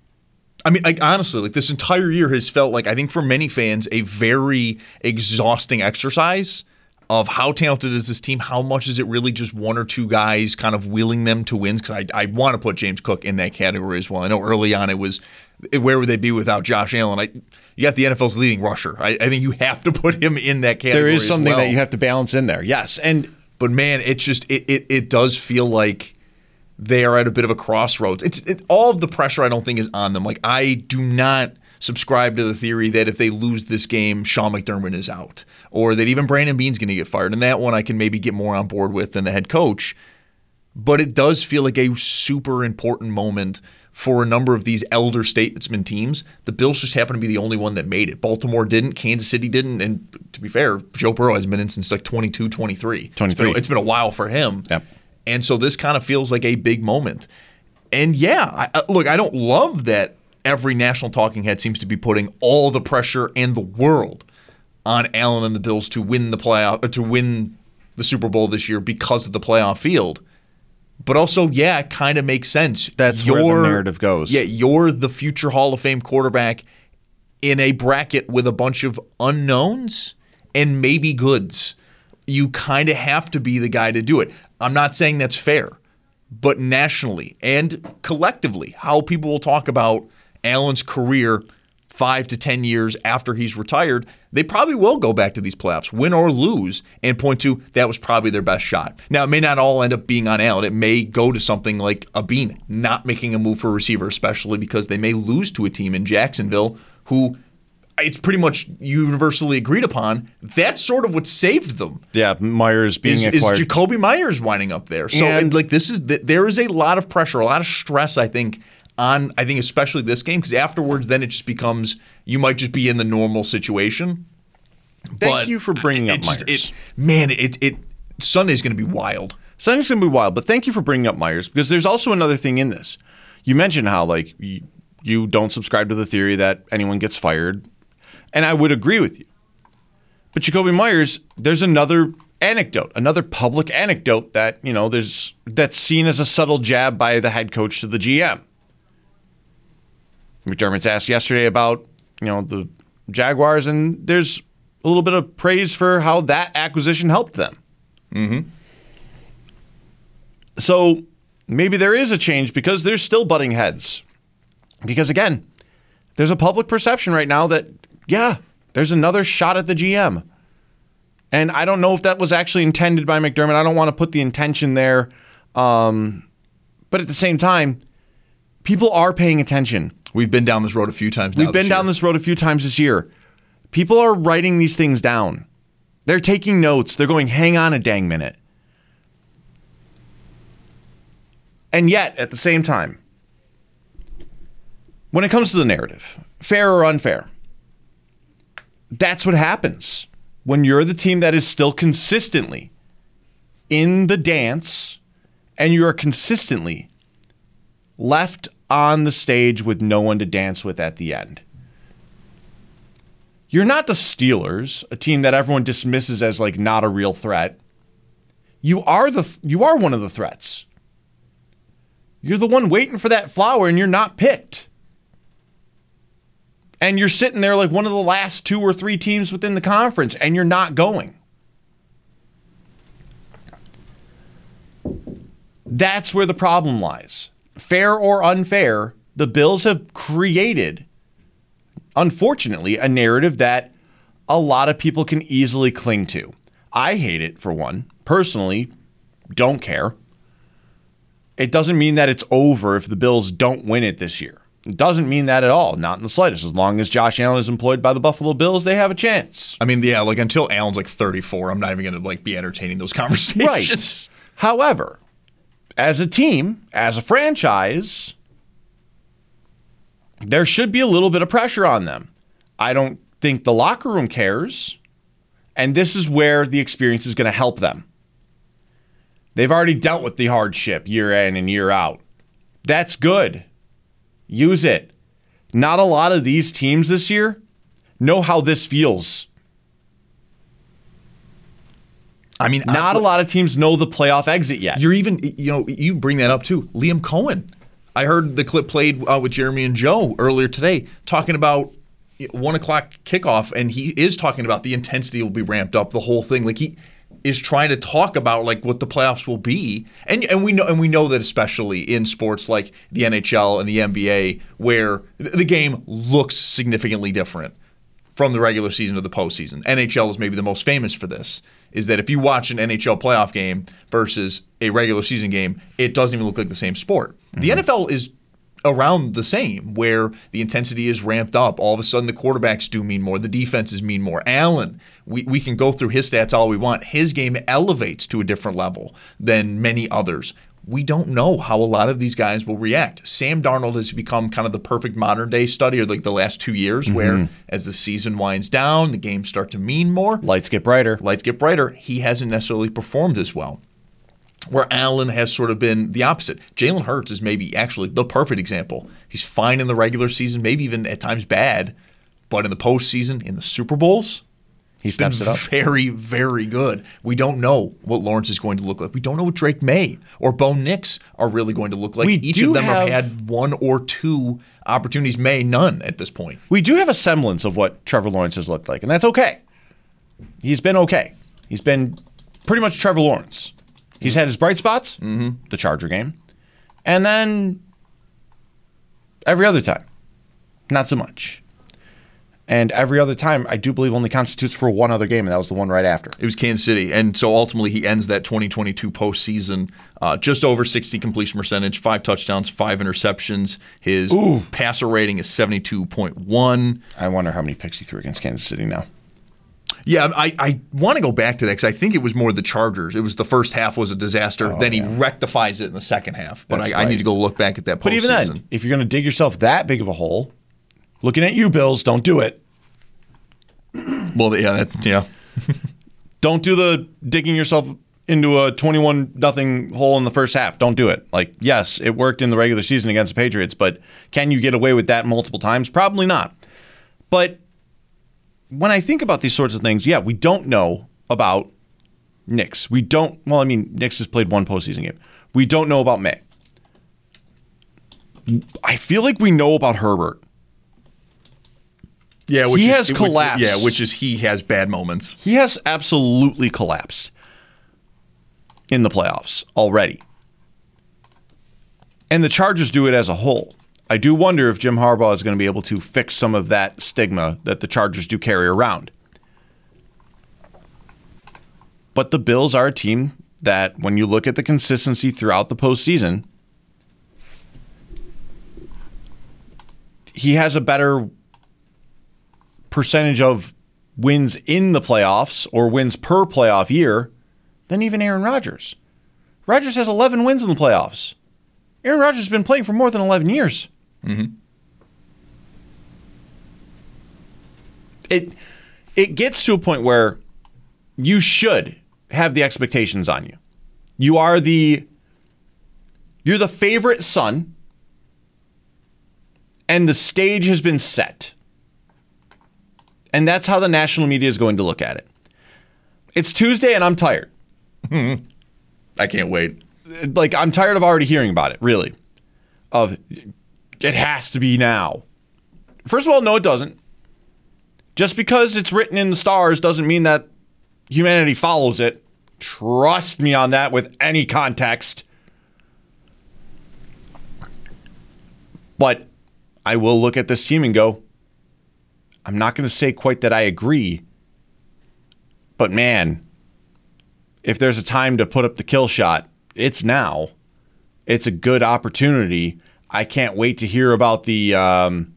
I mean, like honestly, like this entire year has felt like, I think for many fans, a very exhausting exercise of how talented is this team? How much is it really just one or two guys kind of willing them to wins? Because I, I want to put James Cook in that category as well. I know early on it was, where would they be without Josh Allen? I, you got the N F L's leading rusher. I, I think you have to put him in that category. There is something as well. that you have to balance in there. Yes, and but man, it just it it, it does feel like they are at a bit of a crossroads. It's it, all of the pressure I don't think is on them. Like I do not subscribe to the theory that if they lose this game, Sean McDermott is out, or that even Brandon Beane's going to get fired. And that one I can maybe get more on board with than the head coach. But it does feel like a super important moment for a number of these elder statesman teams. The Bills just happen to be the only one that made it. Baltimore didn't, Kansas City didn't, and to be fair, Joe Burrow hasn't been in since like twenty-two, twenty-three. twenty-three. It's been, it's been a while for him. Yep. And so this kind of feels like a big moment. And yeah, I, look, I don't love that every national talking head seems to be putting all the pressure in the world on Allen and the Bills to win the playoff, or to win the Super Bowl this year because of the playoff field. But also, yeah, it kind of makes sense. That's you're, where the narrative goes. Yeah, you're the future Hall of Fame quarterback in a bracket with a bunch of unknowns and maybe goods. You kind of have to be the guy to do it. I'm not saying that's fair, but nationally and collectively, how people will talk about Allen's career five to ten years after he's retired, they probably will go back to these playoffs, win or lose, and point to that was probably their best shot. Now, it may not all end up being on Allen. It may go to something like a Beane, not making a move for a receiver, especially because they may lose to a team in Jacksonville who it's pretty much universally agreed upon. That's sort of what saved them. Yeah, Myers being is, acquired. Is Jacoby Myers winding up there. So, And- it, like, this is there is a lot of pressure, a lot of stress, I think, on, I think, especially this game, because afterwards, then it just becomes, you might just be in the normal situation. Thank But you for bringing up it's just- Myers. It, man, it it Sunday's going to be wild. Sunday's going to be wild, but thank you for bringing up Myers, because there's also another thing in this. You mentioned how, like, you, you don't subscribe to the theory that anyone gets fired, and I would agree with you. But Jacoby Myers, there's another anecdote, another public anecdote that, you know, there's that's seen as a subtle jab by the head coach to the G M. McDermott's asked yesterday about, you know, the Jaguars, and there's a little bit of praise for how that acquisition helped them. Mm-hmm. So maybe there is a change because there's still butting heads. Because, again, there's a public perception right now that, yeah, there's another shot at the G M. And I don't know if that was actually intended by McDermott. I don't want to put the intention there. Um, but at the same time, people are paying attention. We've been down this road a few times now. We've been down this road a few times this year. People are writing these things down. They're taking notes. They're going, hang on a dang minute. And yet, at the same time, when it comes to the narrative, fair or unfair, that's what happens when you're the team that is still consistently in the dance and you are consistently left on the stage with no one to dance with at the end. You're not the Steelers, a team that everyone dismisses as like not a real threat. You are the you are one of the threats. You're the one waiting for that flower and you're not picked. And you're sitting there like one of the last two or three teams within the conference and you're not going. That's where the problem lies. Fair or unfair, the Bills have created, unfortunately, a narrative that a lot of people can easily cling to. I hate it, for one. Personally, don't care. It doesn't mean that it's over if the Bills don't win it this year. It doesn't mean that at all, not in the slightest. As long as Josh Allen is employed by the Buffalo Bills, they have a chance. I mean, yeah, like until Allen's like thirty-four, I'm not even going to like be entertaining those conversations. Right. However, as a team, as a franchise, there should be a little bit of pressure on them. I don't think the locker room cares, and this is where the experience is going to help them. They've already dealt with the hardship year in and year out. That's good. Use it. Not a lot of these teams this year know how this feels. I mean, not I, a lot of teams know the playoff exit yet. You're even, you know, you bring that up too. Liam Cohen. I heard the clip played uh, with Jeremy and Joe earlier today talking about one o'clock kickoff, and he is talking about the intensity will be ramped up, the whole thing. Like he is trying to talk about like what the playoffs will be, and and we know and we know that especially in sports like the N H L and the N B A, where the game looks significantly different from the regular season to the postseason. N H L is maybe the most famous for this. Is that if you watch an N H L playoff game versus a regular season game, it doesn't even look like the same sport. Mm-hmm. The N F L is around the same, where the intensity is ramped up. All of a sudden, the quarterbacks do mean more. The defenses mean more. Allen, we, we can go through his stats all we want. His game elevates to a different level than many others. We don't know how a lot of these guys will react. Sam Darnold has become kind of the perfect modern day study of like the last two years mm-hmm. where as the season winds down, the games start to mean more. Lights get brighter. Lights get brighter. He hasn't necessarily performed as well. Where Allen has sort of been the opposite. Jalen Hurts is maybe actually the perfect example. He's fine in the regular season, maybe even at times bad, but in the postseason, in the Super Bowls, he steps it up. Very, very good. We don't know what Lawrence is going to look like. We don't know what Drake May or Bo Nix are really going to look like. We Each of them have, have had one or two opportunities, May none at this point. We do have a semblance of what Trevor Lawrence has looked like, and that's okay. He's been okay. He's been pretty much Trevor Lawrence. He's had his bright spots, mm-hmm. the Charger game, and then every other time, not so much. And every other time, I do believe only constitutes for one other game, and that was the one right after. It was Kansas City. And so ultimately he ends that twenty twenty-two postseason uh, just over sixty completion percentage, five touchdowns, five interceptions. His Ooh. passer rating is seventy-two point one. I wonder how many picks he threw against Kansas City now. Yeah, I, I want to go back to that because I think it was more the Chargers. It was the first half was a disaster. Oh, then he yeah. rectifies it in the second half. But I, right. I need to go look back at that postseason. But even then, if you're going to dig yourself that big of a hole, looking at you, Bills, don't do it. Well, yeah, that, yeah. Don't do the digging yourself into a twenty-one nothing hole in the first half. Don't do it. Like, yes, it worked in the regular season against the Patriots, but can you get away with that multiple times? Probably not. But when I think about these sorts of things, yeah, we don't know about Nix. We don't, well, I mean, Nix has played one postseason game. We don't know about May. I feel like we know about Herbert. Yeah, which he is, has collapsed. Yeah, which is he has bad moments. He has absolutely collapsed in the playoffs already. And the Chargers do it as a whole. I do wonder if Jim Harbaugh is going to be able to fix some of that stigma that the Chargers do carry around. But the Bills are a team that, when you look at the consistency throughout the postseason, he has a better percentage of wins in the playoffs or wins per playoff year than even Aaron Rodgers. Rodgers has eleven wins in the playoffs. Aaron Rodgers has been playing for more than eleven years. Mm-hmm. It it gets to a point where you should have the expectations on you. You are the you're the favorite son, and the stage has been set. And that's how the national media is going to look at it. It's Tuesday and I'm tired. I can't wait. Like, I'm tired of already hearing about it, really. Of, it has to be now. First of all, no, it doesn't. Just because it's written in the stars doesn't mean that humanity follows it. Trust me on that with any context. But I will look at this team and go, I'm not going to say quite that I agree, but man, if there's a time to put up the kill shot, it's now. It's a good opportunity. I can't wait to hear about the, um,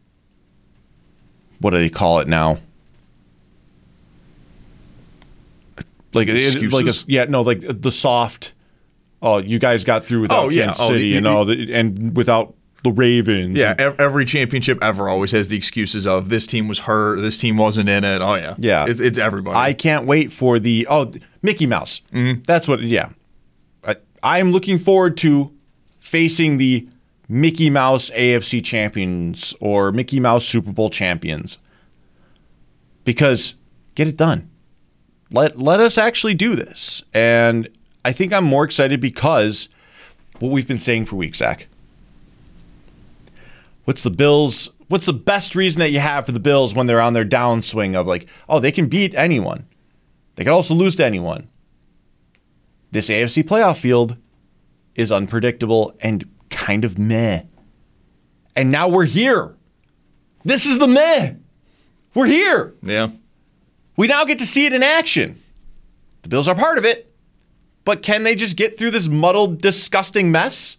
what do they call it now? Like, it, like a, yeah, no, like the soft, oh, you guys got through without oh, yeah. Kansas oh, City the, and all the, and without the Ravens. Yeah, every championship ever always has the excuses of this team was hurt, this team wasn't in it. Oh, yeah. Yeah. It, it's everybody. I can't wait for the, oh, Mickey Mouse. Mm-hmm. That's what, yeah. I, I'm looking forward to facing the Mickey Mouse A F C champions or Mickey Mouse Super Bowl champions. Because get it done. Let, let us actually do this. And I think I'm more excited because what we've been saying for weeks, Zach. What's the Bills? What's the best reason that you have for the Bills when they're on their downswing of like, oh, they can beat anyone. They can also lose to anyone. This A F C playoff field is unpredictable and kind of meh. And now we're here. This is the meh. We're here. Yeah. We now get to see it in action. The Bills are part of it. But can they just get through this muddled, disgusting mess?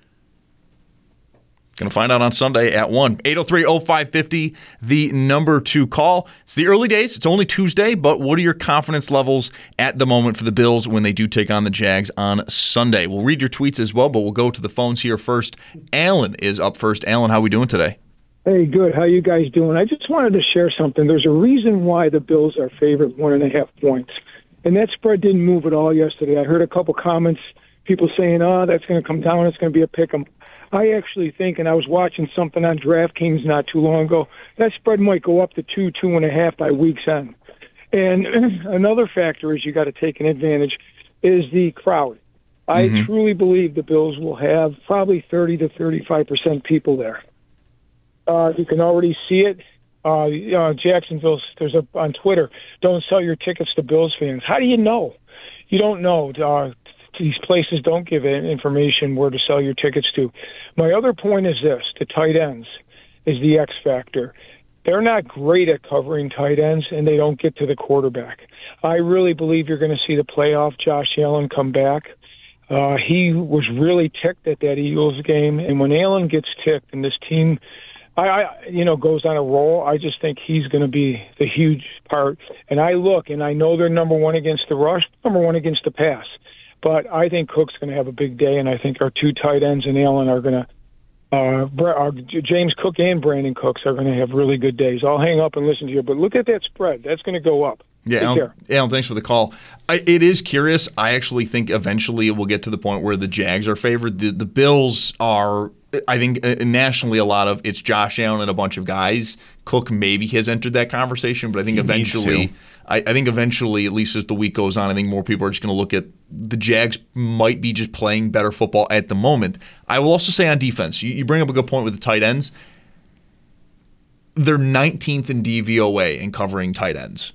Going to find out on Sunday at one. eight oh three oh five five oh, the number to call. It's the early days. It's only Tuesday, but what are your confidence levels at the moment for the Bills when they do take on the Jags on Sunday? We'll read your tweets as well, but we'll go to the phones here first. Alan is up first. Alan, how are we doing today? Hey, good. How you guys doing? I just wanted to share something. There's a reason why the Bills are favored one and a half points, and that spread didn't move at all yesterday. I heard a couple comments, people saying, oh, that's going to come down, it's going to be a pick 'em. I actually think, and I was watching something on DraftKings not too long ago, that spread might go up to two, two and a half by week's end. And another factor is you got to take an advantage is the crowd. I mm-hmm. truly believe the Bills will have probably thirty to thirty-five percent people there. Uh, you can already see it. Uh, uh, Jacksonville, there's a on Twitter, don't sell your tickets to Bills fans. How do you know? You don't know. Uh, these places don't give information where to sell your tickets to. My other point is this, the tight ends is the X factor. They're not great at covering tight ends, and they don't get to the quarterback. I really believe you're going to see the playoff Josh Allen come back. Uh, he was really ticked at that Eagles game, and when Allen gets ticked and this team I, I, you know, goes on a roll, I just think he's going to be the huge part. And I look, and I know they're number one against the rush, number one against the pass. But I think Cook's going to have a big day, and I think our two tight ends and Allen are going to, uh, uh, James Cook and Brandon Cooks are going to have really good days. I'll hang up and listen to you, but look at that spread. That's going to go up. Yeah, Alan, Alan, thanks for the call. I, it is curious. I actually think eventually it will get to the point where the Jags are favored. The, the Bills are, I think, uh, nationally a lot of it's Josh Allen and a bunch of guys. Cook maybe has entered that conversation, but I think He eventually, I, I think eventually, at least as the week goes on, I think more people are just going to look at the Jags might be just playing better football at the moment. I will also say on defense, you, you bring up a good point with the tight ends. They're nineteenth in D V O A in covering tight ends.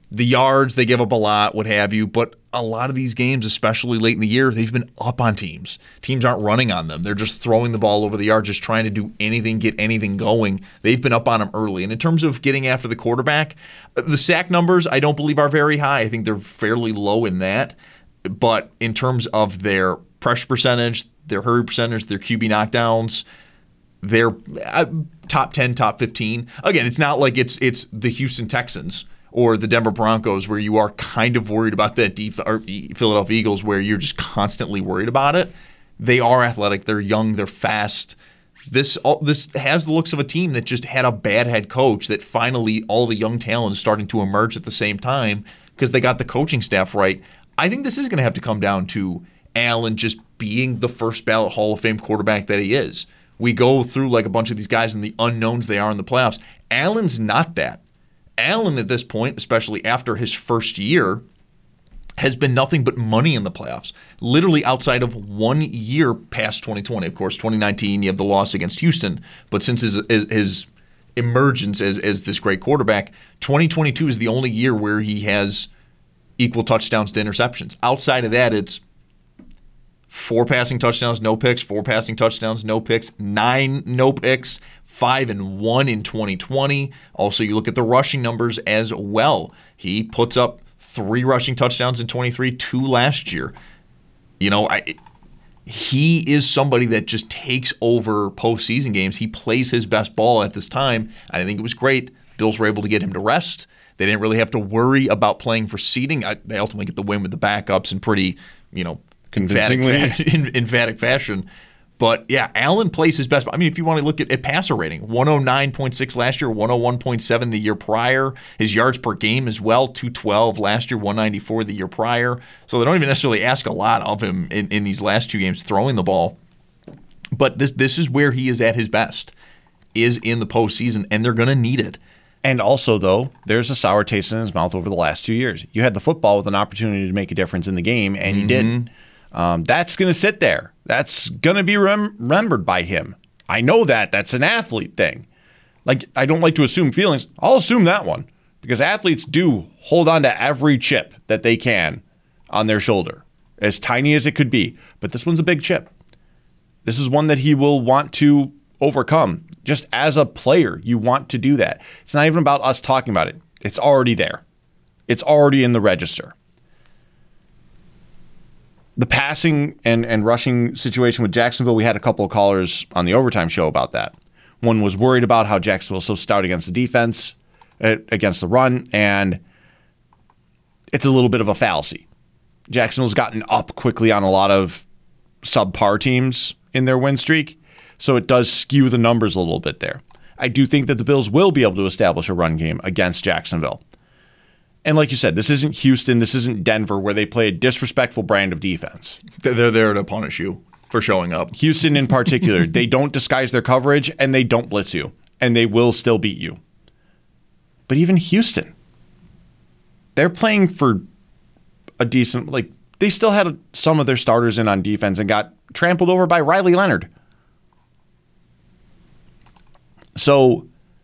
the yards, they give up a lot, what have you. But a lot of these games, especially late in the year, they've been up on teams. Teams aren't running on them. They're just throwing the ball over the yard, just trying to do anything, get anything going. They've been up on them early. And in terms of getting after the quarterback, the sack numbers I don't believe are very high. I think they're fairly low in that. But in terms of their pressure percentage, their hurry percentage, their Q B knockdowns, they're top ten, top fifteen. Again, it's not like it's it's the Houston Texans or the Denver Broncos where you are kind of worried about that def- or Philadelphia Eagles where you're just constantly worried about it. They are athletic. They're young. They're fast. This all, this has the looks of a team that just had a bad head coach that finally all the young talent is starting to emerge at the same time because they got the coaching staff right. I think this is going to have to come down to Allen just being the first ballot Hall of Fame quarterback that he is. We go through like a bunch of these guys and the unknowns they are in the playoffs. Allen's not that. Allen at this point, especially after his first year, has been nothing but money in the playoffs. Literally outside of one year past twenty twenty. Of course, twenty nineteen, you have the loss against Houston. But since his his emergence as, as this great quarterback, twenty twenty-two is the only year where he has equal touchdowns to interceptions. Outside of that, it's four passing touchdowns, no picks, four passing touchdowns, no picks, nine no picks, five and one in twenty twenty. Also, you look at the rushing numbers as well. He puts up three rushing touchdowns in twenty-three, two last year. You know, I, he is somebody that just takes over postseason games. He plays his best ball at this time. I think it was great. Bills were able to get him to rest. They didn't really have to worry about playing for seeding. I, they ultimately get the win with the backups in pretty, you know, convincingly emphatic, fa- emphatic fashion. But yeah, Allen plays his best. I mean, if you want to look at, at passer rating, one oh nine point six last year, one oh one point seven the year prior. His yards per game as well, two twelve last year, one ninety-four the year prior. So they don't even necessarily ask a lot of him in, in these last two games throwing the ball. But this this is where he is at his best, is in the postseason, and they're going to need it. And also, though, there's a sour taste in his mouth over the last two years. You had the football with an opportunity to make a difference in the game, and you mm-hmm. didn't. Um, that's going to sit there. That's going to be rem- remembered by him. I know that. That's an athlete thing. Like, I don't like to assume feelings. I'll assume that one because athletes do hold on to every chip that they can on their shoulder, as tiny as it could be. But this one's a big chip. This is one that he will want to overcome. Just as a player, you want to do that. It's not even about us talking about it. It's already there. It's already in the register. The passing and, and rushing situation with Jacksonville, we had a couple of callers on the overtime show about that. One was worried about how Jacksonville is so stout against the defense, against the run, and it's a little bit of a fallacy. Jacksonville's gotten up quickly on a lot of subpar teams in their win streak, so it does skew the numbers a little bit there. I do think that the Bills will be able to establish a run game against Jacksonville. And like you said, this isn't Houston, this isn't Denver, where they play a disrespectful brand of defense. They're there to punish you for showing up. Houston in particular, they don't disguise their coverage, and they don't blitz you, and they will still beat you. But even Houston, they're playing for a decent, like, they still had some of their starters in on defense and got trampled over by Riley Leonard. So,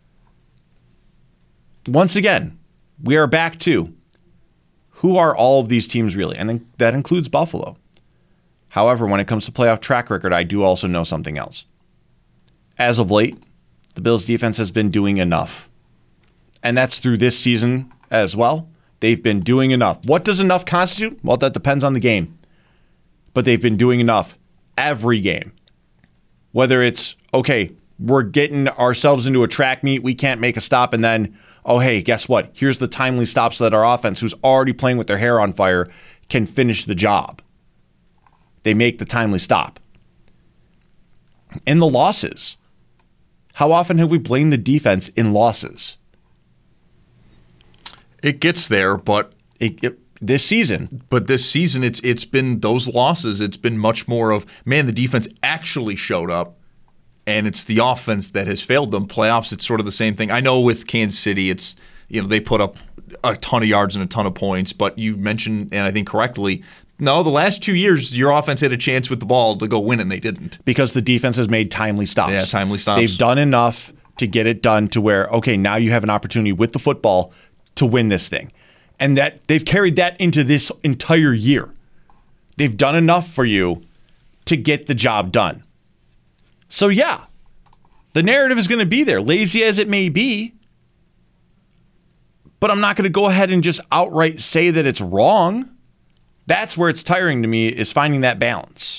once again, we are back to who are all of these teams really? And that includes Buffalo. However, when it comes to playoff track record, I do also know something else. As of late, the Bills' defense has been doing enough. And that's through this season as well. They've been doing enough. What does enough constitute? Well, that depends on the game. But they've been doing enough every game. Whether it's, okay, we're getting ourselves into a track meet, we can't make a stop, and then, oh, hey, guess what? Here's the timely stops so that our offense, who's already playing with their hair on fire, can finish the job. They make the timely stop. In the losses, how often have we blamed the defense in losses? It gets there, but it, it, this season. But this season, it's it's been those losses. It's been much more of, man, the defense actually showed up, and it's the offense that has failed them. Playoffs, it's sort of the same thing. I know with Kansas City, it's, you know, they put up a ton of yards and a ton of points, but you mentioned, and I think correctly, no, the last two years, your offense had a chance with the ball to go win, and they didn't. Because the defense has made timely stops. Yeah, timely stops. They've done enough to get it done to where, okay, now you have an opportunity with the football to win this thing. And that they've carried that into this entire year. They've done enough for you to get the job done. So yeah, the narrative is going to be there, lazy as it may be. But I'm not going to go ahead and just outright say that it's wrong. That's where it's tiring to me, is finding that balance.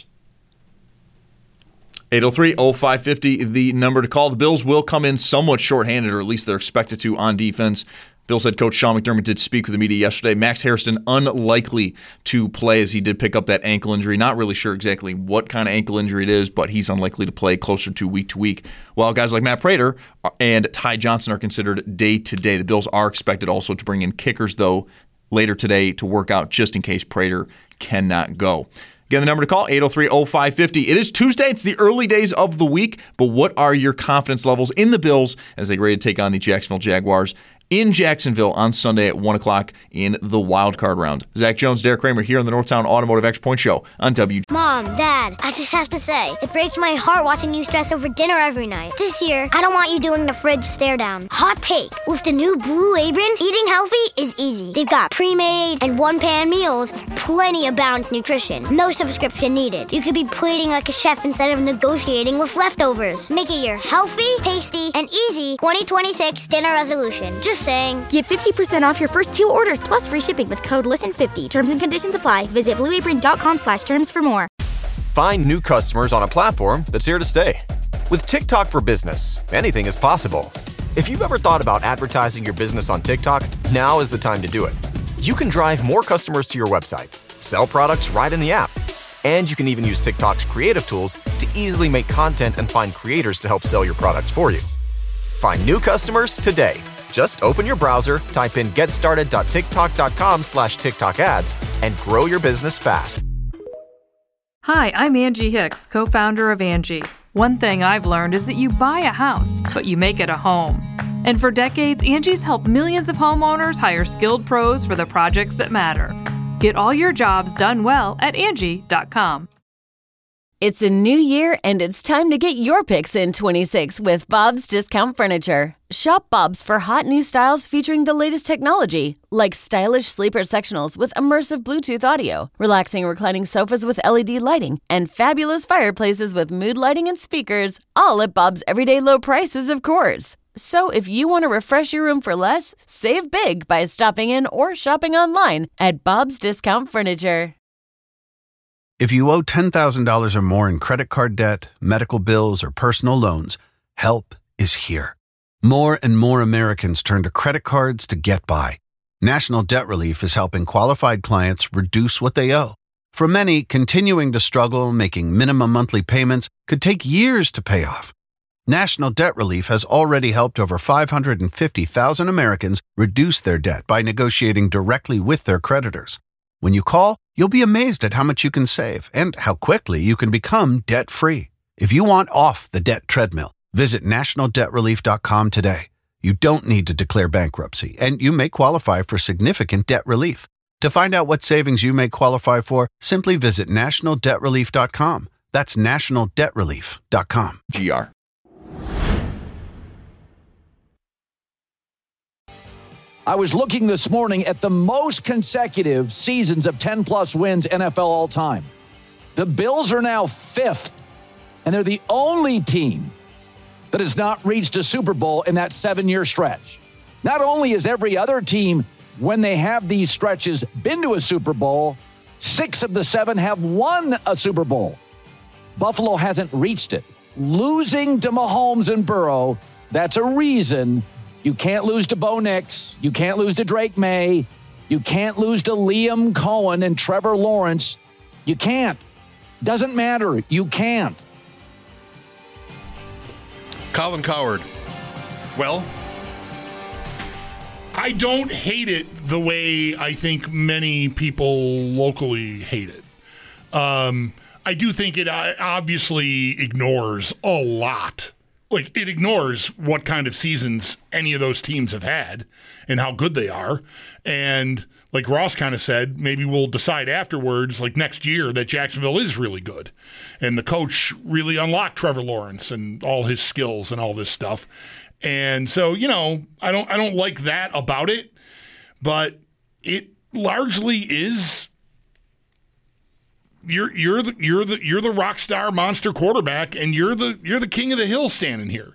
eight oh three oh five five oh, the number to call. The Bills will come in somewhat shorthanded, or at least they're expected to on defense. Bills head coach Sean McDermott did speak with the media yesterday. Max Hairston unlikely to play, as he did pick up that ankle injury. Not really sure exactly what kind of ankle injury it is, but he's unlikely to play closer to week to week. While guys like Matt Prater and Ty Johnson are considered day to day. The Bills are expected also to bring in kickers, though, later today to work out just in case Prater cannot go. Again, the number to call, eight oh three oh five five oh. It is Tuesday. It's the early days of the week, but what are your confidence levels in the Bills as they get ready to take on the Jacksonville Jaguars in Jacksonville on Sunday at one o'clock in the wild card round? Zach Jones, Derek Kramer here on the Northtown Automotive X Point Show on W. Mom, Dad, I just have to say, it breaks my heart watching you stress over dinner every night. This year, I don't want you doing the fridge stare down. Hot take, with the new Blue Apron, eating healthy is easy. They've got pre-made and one-pan meals with plenty of balanced nutrition. No subscription needed. You could be plating like a chef instead of negotiating with leftovers. Make it your healthy, tasty, and easy twenty twenty-six dinner resolution. Just saying. Get fifty percent off your first two orders plus free shipping with code listen fifty. Terms and conditions apply. Visit blue apron dot com slash terms for more. Find new customers on a platform that's here to stay. With TikTok for Business, anything is possible. If you've ever thought about advertising your business on TikTok, now is the time to do it. You can drive more customers to your website, sell products right in the app, and you can even use TikTok's creative tools to easily make content and find creators to help sell your products for you. Find new customers today. Just open your browser, type in getstarted.tiktok.com slash TikTok ads, and grow your business fast. Hi, I'm Angie Hicks, co-founder of Angie. One thing I've learned is that you buy a house, but you make it a home. And for decades, Angie's helped millions of homeowners hire skilled pros for the projects that matter. Get all your jobs done well at Angie dot com. It's a new year, and it's time to get your picks in twenty-six with Bob's Discount Furniture. Shop Bob's for hot new styles featuring the latest technology, like stylish sleeper sectionals with immersive Bluetooth audio, relaxing reclining sofas with L E D lighting, and fabulous fireplaces with mood lighting and speakers, all at Bob's everyday low prices, of course. So if you want to refresh your room for less, save big by stopping in or shopping online at Bob's Discount Furniture. If you owe ten thousand dollars or more in credit card debt, medical bills, or personal loans, help is here. More and more Americans turn to credit cards to get by. National Debt Relief is helping qualified clients reduce what they owe. For many, continuing to struggle making minimum monthly payments could take years to pay off. National Debt Relief has already helped over five hundred fifty thousand Americans reduce their debt by negotiating directly with their creditors. When you call, you'll be amazed at how much you can save and how quickly you can become debt-free. If you want off the debt treadmill, visit national debt relief dot com today. You don't need to declare bankruptcy, and you may qualify for significant debt relief. To find out what savings you may qualify for, simply visit national debt relief dot com. That's national debt relief dot com. G R. I was looking this morning at the most consecutive seasons of ten-plus wins N F L all time. The Bills are now fifth, and they're the only team that has not reached a Super Bowl in that seven-year stretch. Not only is every other team, when they have these stretches, been to a Super Bowl, six of the seven have won a Super Bowl. Buffalo hasn't reached it. Losing to Mahomes and Burrow, that's a reason. You can't lose to Bo Nix. You can't lose to Drake May. You can't lose to Liam Cohen and Trevor Lawrence. You can't. Doesn't matter. You can't. Colin Cowherd. Well, I don't hate it the way I think many people locally hate it. Um, I do think it obviously ignores a lot. Like, it ignores what kind of seasons any of those teams have had and how good they are. And like Ross kind of said, maybe we'll decide afterwards, like next year, that Jacksonville is really good. And the coach really unlocked Trevor Lawrence and all his skills and all this stuff. And so, you know, I don't I don't like that about it. But it largely is you're you're the you're the you're the rock star monster quarterback, and you're the you're the king of the hill standing here.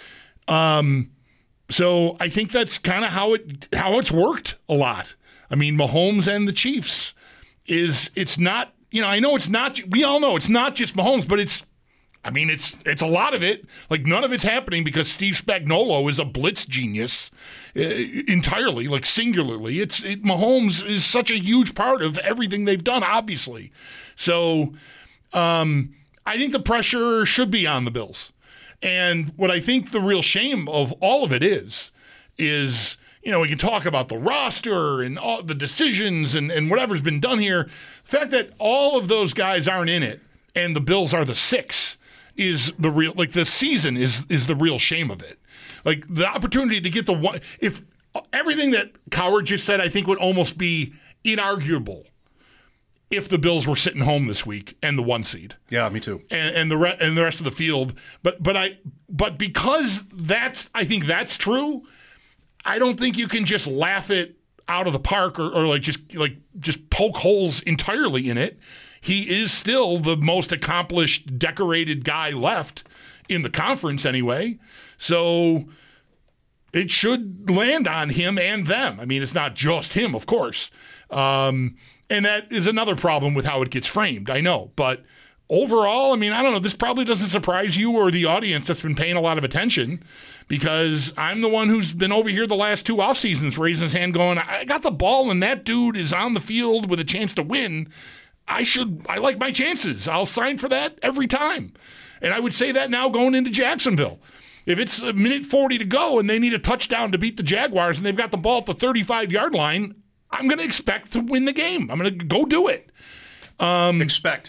Um, so I think that's kind of how it how it's worked a lot. I mean, Mahomes and the Chiefs is it's not you know I know it's not we all know it's not just Mahomes, but it's I mean it's it's a lot of it. Like none of it's happening because Steve Spagnuolo is a blitz genius uh, entirely, like singularly. It's it, Mahomes is such a huge part of everything they've done, obviously. So um, I think the pressure should be on the Bills. And what I think the real shame of all of it is, is, you know, we can talk about the roster and all the decisions and, and whatever's been done here. The fact that all of those guys aren't in it and the Bills are the six is the real, like the season is is the real shame of it. Like the opportunity to get the one, if everything that Coward just said, I think would almost be inarguable if the Bills were sitting home this week and the one seed. Yeah, me too. And, and the re- and the rest of the field, but but I but because that's I think that's true. I don't think you can just laugh it out of the park or, or like just like just poke holes entirely in it. He is still the most accomplished, decorated guy left in the conference anyway. So it should land on him and them. I mean, it's not just him, of course. Um, and that is another problem with how it gets framed, I know. But overall, I mean, I don't know. This probably doesn't surprise you or the audience that's been paying a lot of attention because I'm the one who's been over here the last two off seasons raising his hand going, I got the ball and that dude is on the field with a chance to win. I should, I like my chances. I'll sign for that every time. And I would say that now going into Jacksonville. If it's a minute forty to go and they need a touchdown to beat the Jaguars and they've got the ball at the thirty-five-yard line, I'm going to expect to win the game. I'm going to go do it. Um, expect.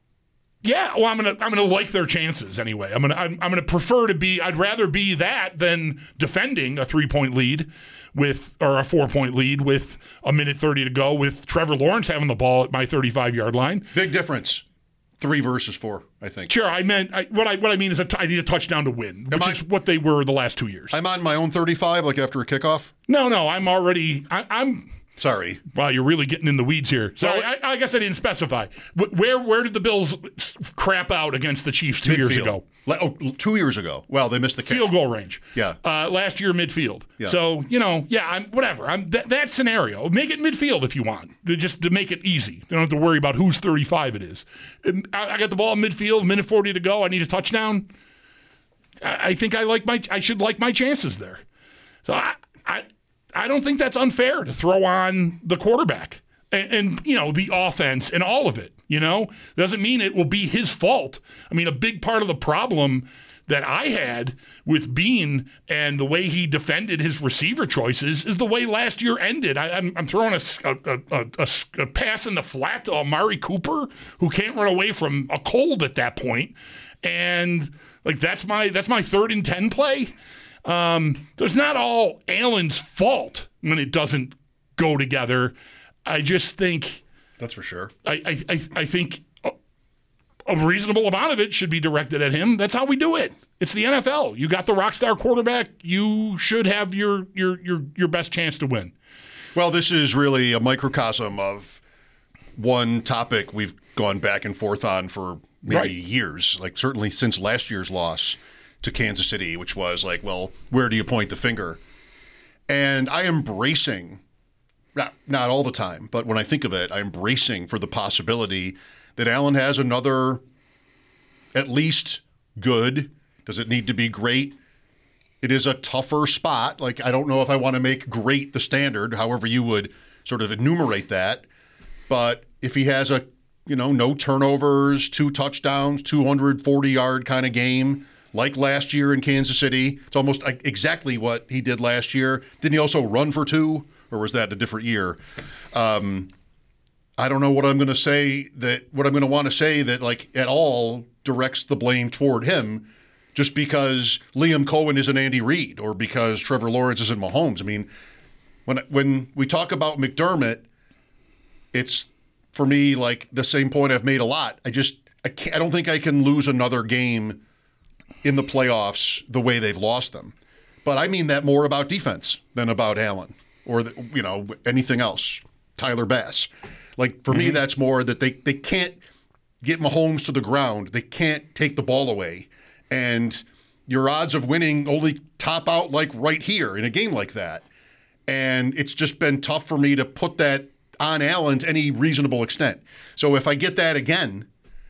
Yeah, well, I'm going to I'm going to like their chances anyway. I'm going to I'm, I'm going to prefer to be I'd rather be that than defending a three-point lead with or a four-point lead with a minute thirty to go with Trevor Lawrence having the ball at my thirty-five-yard line. Big difference. Three versus four, I think. Sure, I meant I, what I what I mean is a t- I need a touchdown to win, which I, is what they were the last two years. I'm on my own thirty-five, like after a kickoff. No, no, I'm already. I, I'm. Sorry. Wow, you're really getting in the weeds here. Sorry, well, I, I guess I didn't specify. Where where did the Bills crap out against the Chiefs two midfield. years ago? Oh, two years ago. Well, they missed the kick. Field goal range. Yeah. Uh, last year, midfield. Yeah. So, you know, yeah, I'm whatever. I'm th- that scenario. Make it midfield if you want, just to make it easy. You don't have to worry about whose thirty-five it is. I, I got the ball in midfield, minute forty to go. I need a touchdown. I, I think I like my. I should like my chances there. So I, I, I don't think that's unfair to throw on the quarterback and, and you know the offense and all of it. You know, doesn't mean it will be his fault. I mean, a big part of the problem that I had with Bean and the way he defended his receiver choices is the way last year ended. I, I'm, I'm throwing a, a, a, a, a pass in the flat to Amari Cooper, who can't run away from a cold at that point, and like that's my that's my third and ten play. Um, so it's not all Allen's fault when it doesn't go together. I just think. That's for sure. I, I, I think a, a reasonable amount of it should be directed at him. That's how we do it. It's the N F L. You got the rock star quarterback. You should have your your your your best chance to win. Well, this is really a microcosm of one topic we've gone back and forth on for maybe right. years. Like certainly since last year's loss to Kansas City, which was like, well, where do you point the finger? And I am bracing. Not, not all the time, but when I think of it, I'm bracing for the possibility that Allen has another at least good. Does it need to be great? It is a tougher spot. Like, I don't know if I want to make great the standard, however you would sort of enumerate that. But if he has a, you know, no turnovers, two touchdowns, two hundred forty-yard kind of game, like last year in Kansas City, it's almost exactly what he did last year. Didn't he also run for two? Or was that a different year? Um, I don't know what I'm going to say that what I'm going to want to say that like at all directs the blame toward him just because Liam Cohen isn't Andy Reid or because Trevor Lawrence isn't Mahomes. I mean, when when we talk about McDermott, it's for me like the same point I've made a lot. I just I can't, I don't think I can lose another game in the playoffs the way they've lost them. But I mean that more about defense than about Allen. or the, you know anything else. Tyler Bass. Like for mm-hmm. me, that's more that they they can't get Mahomes to the ground. They can't take the ball away, and your odds of winning only top out like right here in a game like that. And it's just been tough for me to put that on Allen to any reasonable extent. So if I get that again,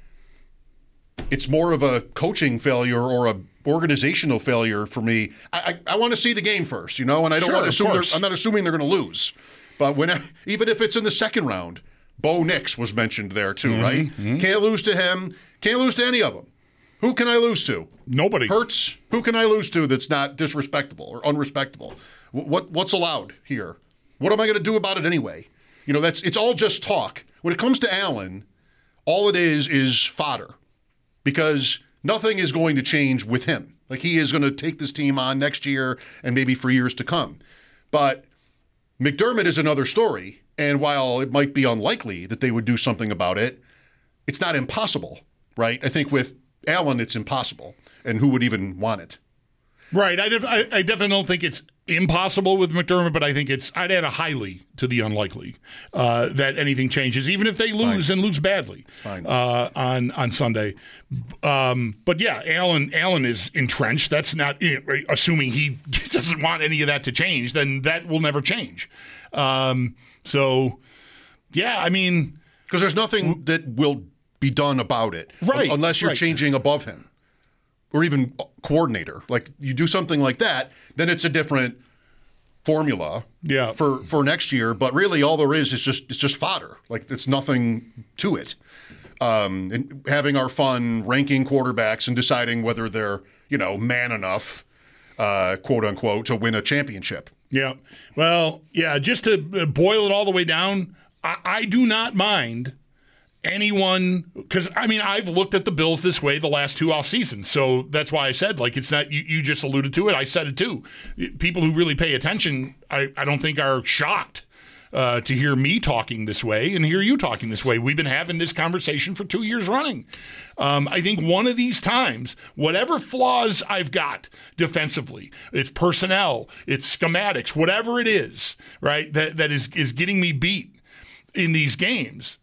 it's more of a coaching failure or a organizational failure for me. I I, I want to see the game first, you know, and I don't sure, want to assume they're, course. I'm not assuming they're going to lose. But when I, even if it's in the second round, Bo Nix was mentioned there too, mm-hmm, right? Mm-hmm. Can't lose to him. Can't lose to any of them. Who can I lose to? Nobody. Hurts. Who can I lose to that's not disrespectable or unrespectable? What what's allowed here? What am I going to do about it anyway? You know, that's it's all just talk. When it comes to Allen, all it is is fodder, because nothing is going to change with him. Like he is going to take this team on next year and maybe for years to come. But McDermott is another story, and while it might be unlikely that they would do something about it, it's not impossible, right? I think with Allen, it's impossible, and who would even want it? Right. I, def- I, I definitely don't think it's impossible with McDermott, but I think it's, I'd add a highly to the unlikely uh, that anything changes, even if they lose Fine. and lose badly uh, on on Sunday. Um, but yeah, Allen Allen is entrenched. That's not, you know, assuming he doesn't want any of that to change, then that will never change. Um, so, yeah, I mean. Because there's nothing that will be done about it, right? Unless you're right. changing above him. Or even coordinator. Like you do something like that, then it's a different formula yeah. for, for next year. But really all there is is just it's just fodder. Like it's nothing to it. Um, and having our fun ranking quarterbacks and deciding whether they're, you know, man enough, uh, quote unquote, to win a championship. Yeah. Well, yeah, just to boil it all the way down, I, I do not mind anyone, because I mean I've looked at the Bills this way the last two off seasons, so that's why I said, like, it's not, you, you just alluded to it, I said it too. People who really pay attention, I, I don't think are shocked uh, to hear me talking this way and hear you talking this way. We've been having this conversation for two years running. Um, I think one of these times, whatever flaws I've got defensively, it's personnel, it's schematics, whatever it is, right, that that is is getting me beat in these games.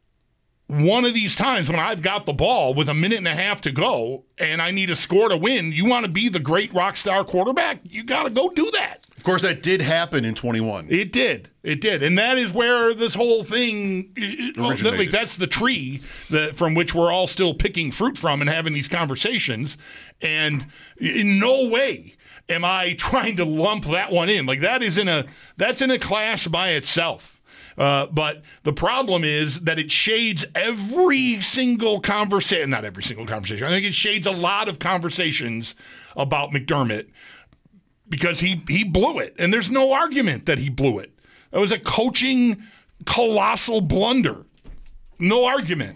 One of these times when I've got the ball with a minute and a half to go and I need a score to win, you want to be the great rock star quarterback, you got to go do that. Of course, that did happen in twenty-one. It did. It did. And that is where this whole thing, originated. Like, that's the tree that, from which we're all still picking fruit from and having these conversations. And in no way am I trying to lump that one in. Like, that is in a, that's in a class by itself. Uh, but the problem is that it shades every single conversation, not every single conversation. I think it shades a lot of conversations about McDermott because he, he blew it. And there's no argument that he blew it. That was a coaching colossal blunder. No argument.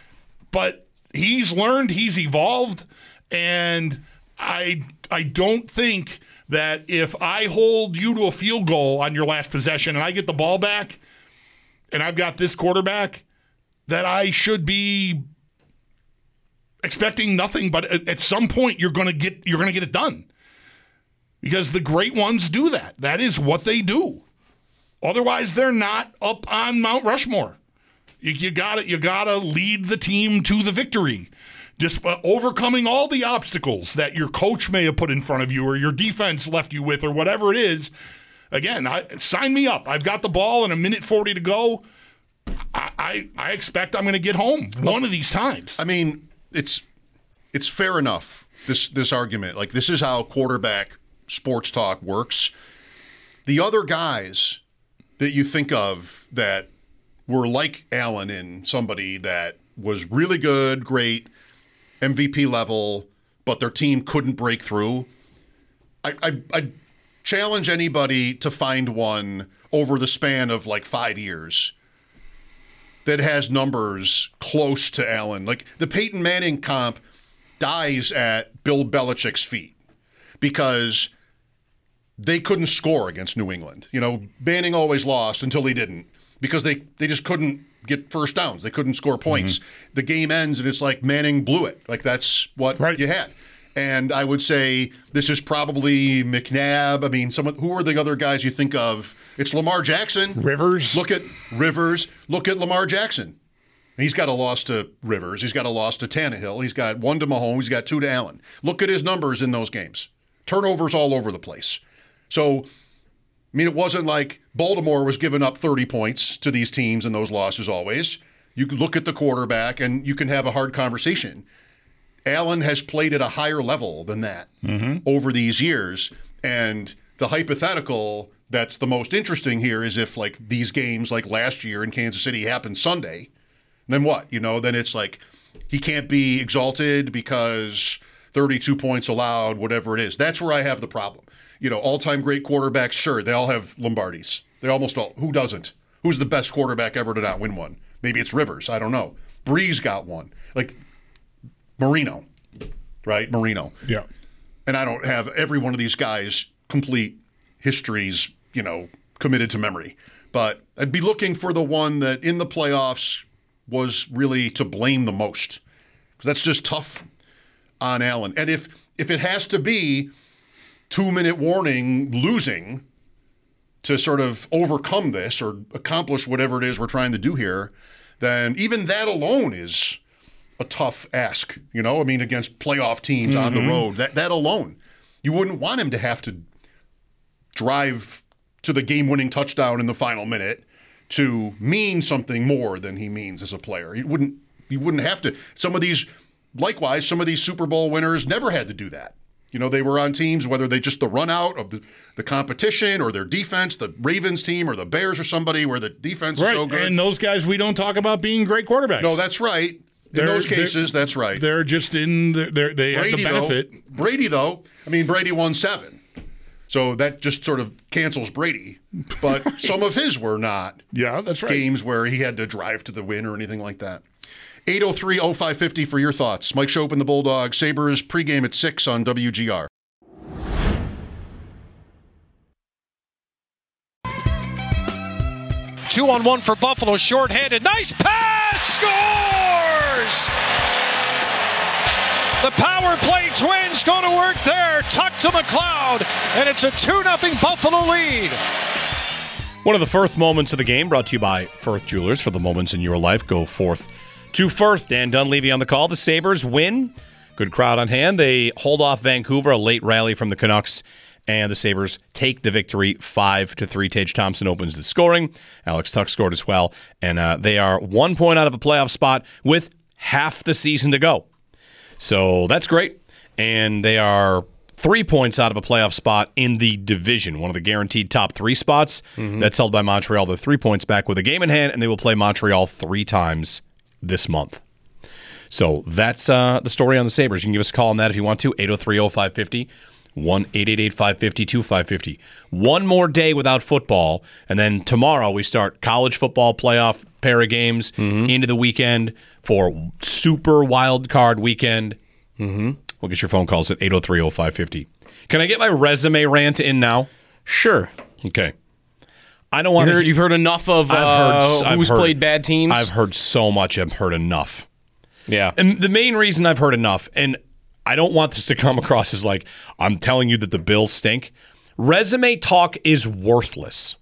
But he's learned, he's evolved, and I I don't think that if I hold you to a field goal on your last possession and I get the ball back, and I've got this quarterback, that I should be expecting nothing but at some point you're going to get you're going to get it done. Because the great ones do that. That is what they do. Otherwise, they're not up on Mount Rushmore. You, you got you got to lead the team to the victory. Just uh, overcoming all the obstacles that your coach may have put in front of you or your defense left you with or whatever it is. Again, I, sign me up. I've got the ball and a minute forty to go. I, I, I expect I'm going to get home one of these times. I mean, it's it's fair enough, this this argument. Like, this is how quarterback sports talk works. The other guys that you think of that were like Allen in somebody that was really good, great, M V P level, but their team couldn't break through, I I, I challenge anybody to find one over the span of like five years that has numbers close to Allen. Like the Peyton Manning comp dies at Bill Belichick's feet because they couldn't score against New England. You know, Manning always lost until he didn't because they, they just couldn't get first downs. They couldn't score points. Mm-hmm. The game ends and it's like Manning blew it. Like that's what right. you had. And I would say this is probably McNabb. I mean, some of, who are the other guys you think of? It's Lamar Jackson. Rivers. Look at Rivers. Look at Lamar Jackson. He's got a loss to Rivers. He's got a loss to Tannehill. He's got one to Mahomes. He's got two to Allen. Look at his numbers in those games. Turnovers all over the place. So, I mean, it wasn't like Baltimore was giving up thirty points to these teams in those losses always. You can look at the quarterback and you can have a hard conversation. Allen has played at a higher level than that mm-hmm. over these years. And the hypothetical that's the most interesting here is if, like, these games like last year in Kansas City happened Sunday, then what? You know, then it's like he can't be exalted because thirty-two points allowed, whatever it is. That's where I have the problem. You know, all-time great quarterbacks, sure, they all have Lombardis. They almost all. Who doesn't? Who's the best quarterback ever to not win one? Maybe it's Rivers. I don't know. Breeze got one. Like Marino, right? Marino. Yeah. And I don't have every one of these guys' complete histories, you know, committed to memory. But I'd be looking for the one that in the playoffs was really to blame the most. Because that's just tough on Allen. And if if it has to be two-minute warning losing to sort of overcome this or accomplish whatever it is we're trying to do here, then even that alone is a tough ask. You know, I mean, against playoff teams mm-hmm. on the road, that that alone. You wouldn't want him to have to drive to the game-winning touchdown in the final minute to mean something more than he means as a player. He wouldn't he wouldn't have to. Some of these, likewise, some of these Super Bowl winners never had to do that. You know, they were on teams, whether they just the run out of the, the competition or their defense, the Ravens team or the Bears or somebody where the defense right. is so good. And those guys we don't talk about being great quarterbacks. No, that's right. In they're, those cases, that's right. They're just in, the, they're, they Brady, have the benefit. Though, Brady, though, I mean, Brady won seven. So that just sort of cancels Brady. But some of his were not yeah, that's right. games where he had to drive to the win or anything like that. eight oh three oh five five oh for your thoughts. Mike Schopp and the Bulldogs. Sabres pregame at six on W G R. Two on one for Buffalo, short-handed. Nice pass! Scores! The power play Twins going to work there. Tuck to McLeod, and it's a two nothing Buffalo lead. One of the first moments of the game brought to you by Firth Jewelers. For the moments in your life, go forth to Firth. Dan Dunleavy on the call. The Sabres win. Good crowd on hand. They hold off Vancouver, a late rally from the Canucks, and the Sabres take the victory five to three. Tage Thompson opens the scoring. Alex Tuck scored as well, and uh, they are one point out of a playoff spot with half the season to go. So that's great. And they are three points out of a playoff spot in the division, one of the guaranteed top three spots. Mm-hmm. That's held by Montreal. They're three points back with a game in hand, and they will play Montreal three times this month. So that's uh, the story on the Sabres. You can give us a call on that if you want to, eight oh three oh five five oh, one eight eight eight five five oh two five five oh. One more day without football, and then tomorrow we start college football playoff pair of games mm-hmm. into the weekend for super wild card weekend. Mm-hmm. We'll get your phone calls at eight oh three oh five five oh. Can I get my resume rant in now? Sure. Okay. I don't want you to. Heard, you've heard enough of I've heard, uh, who's I've heard, played bad teams? I've heard so much. I've heard enough. Yeah. And the main reason I've heard enough, and I don't want this to come across as like I'm telling you that the Bills stink. Resume talk is worthless.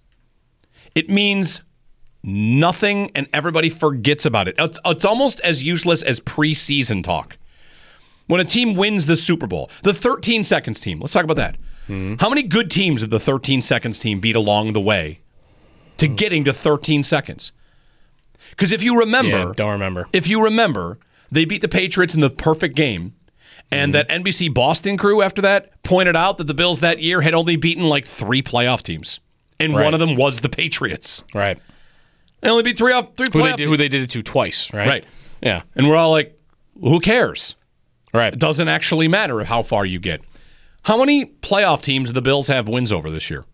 It means nothing, and everybody forgets about it. It's, it's almost as useless as preseason talk. When a team wins the Super Bowl, the thirteen seconds team, let's talk about that. Mm-hmm. How many good teams did the thirteen seconds team beat along the way to mm-hmm. getting to thirteen seconds? Because if you remember, yeah, don't remember. If you remember, they beat the Patriots in the perfect game, and mm-hmm. that N B C Boston crew after that pointed out that the Bills that year had only beaten like three playoff teams, and right. one of them was the Patriots. Right. They only beat three off three who playoff they did, teams. Who they did it to twice, right? Right. Yeah. And we're all like, who cares? Right. It doesn't actually matter how far you get. How many playoff teams do the Bills have wins over this year?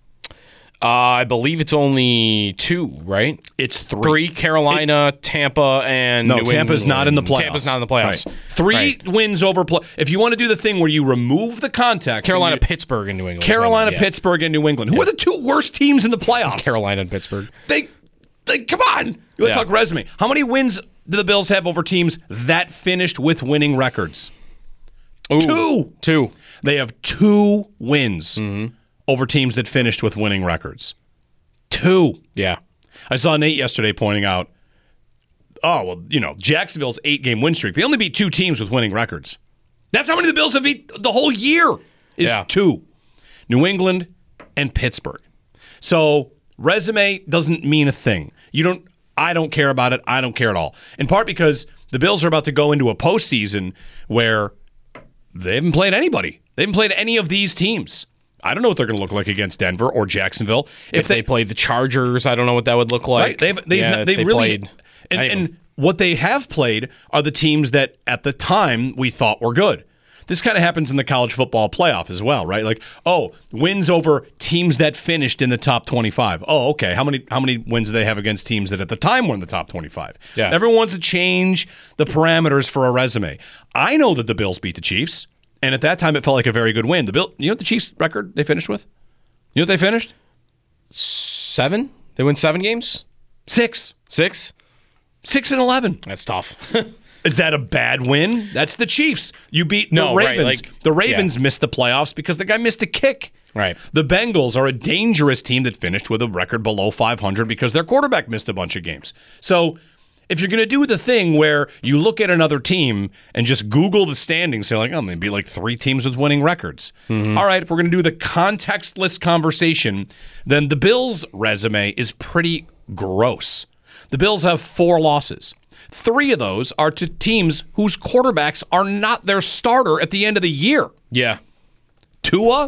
Uh, I believe it's only two, right? It's three. Three, Carolina, it, Tampa, and No, New Tampa's England. not in the playoffs. Tampa's not in the playoffs. Right. Three right. wins over play. If you want to do the thing where you remove the contact. Carolina, you, Pittsburgh, and New England. Carolina, yeah. Pittsburgh, and New England. Who yeah. are the two worst teams in the playoffs? Carolina and Pittsburgh. They, they come on. You want to yeah. talk resume. How many wins do the Bills have over teams that finished with winning records? Ooh, two. Two. They have two wins mm-hmm. over teams that finished with winning records. Two. Yeah. I saw Nate yesterday pointing out, oh, well, you know, Jacksonville's eight-game win streak. They only beat two teams with winning records. That's how many the Bills have beat the whole year is yeah. two. New England and Pittsburgh. So resume doesn't mean a thing. You don't. I don't care about it. I don't care at all. In part because the Bills are about to go into a postseason where they haven't played anybody. They haven't played any of these teams. I don't know what they're going to look like against Denver or Jacksonville. If, if they, they played the Chargers, I don't know what that would look like. Right. They've, they've, yeah, they've they really played. And, and what they have played are the teams that at the time we thought were good. This kind of happens in the college football playoff as well, right? Like, oh, wins over teams that finished in the top twenty-five. Oh, okay. How many how many wins do they have against teams that at the time were in the top twenty-five? Yeah. Everyone wants to change the parameters for a resume. I know that the Bills beat the Chiefs, and at that time it felt like a very good win. The Bill, you know what the Chiefs record they finished with? You know what they finished? Seven? They win seven games? Six. Six? Six and eleven. That's tough. Is that a bad win? That's the Chiefs. You beat the no, Ravens. Right, like, the Ravens yeah. missed the playoffs because the guy missed a kick. Right. The Bengals are a dangerous team that finished with a record below five hundred because their quarterback missed a bunch of games. So if you're going to do the thing where you look at another team and just Google the standings, say like, oh, maybe like three teams with winning records. Mm-hmm. All right, if we're going to do the contextless conversation, then the Bills' resume is pretty gross. The Bills have four losses. Three of those are to teams whose quarterbacks are not their starter at the end of the year. Yeah. Tua,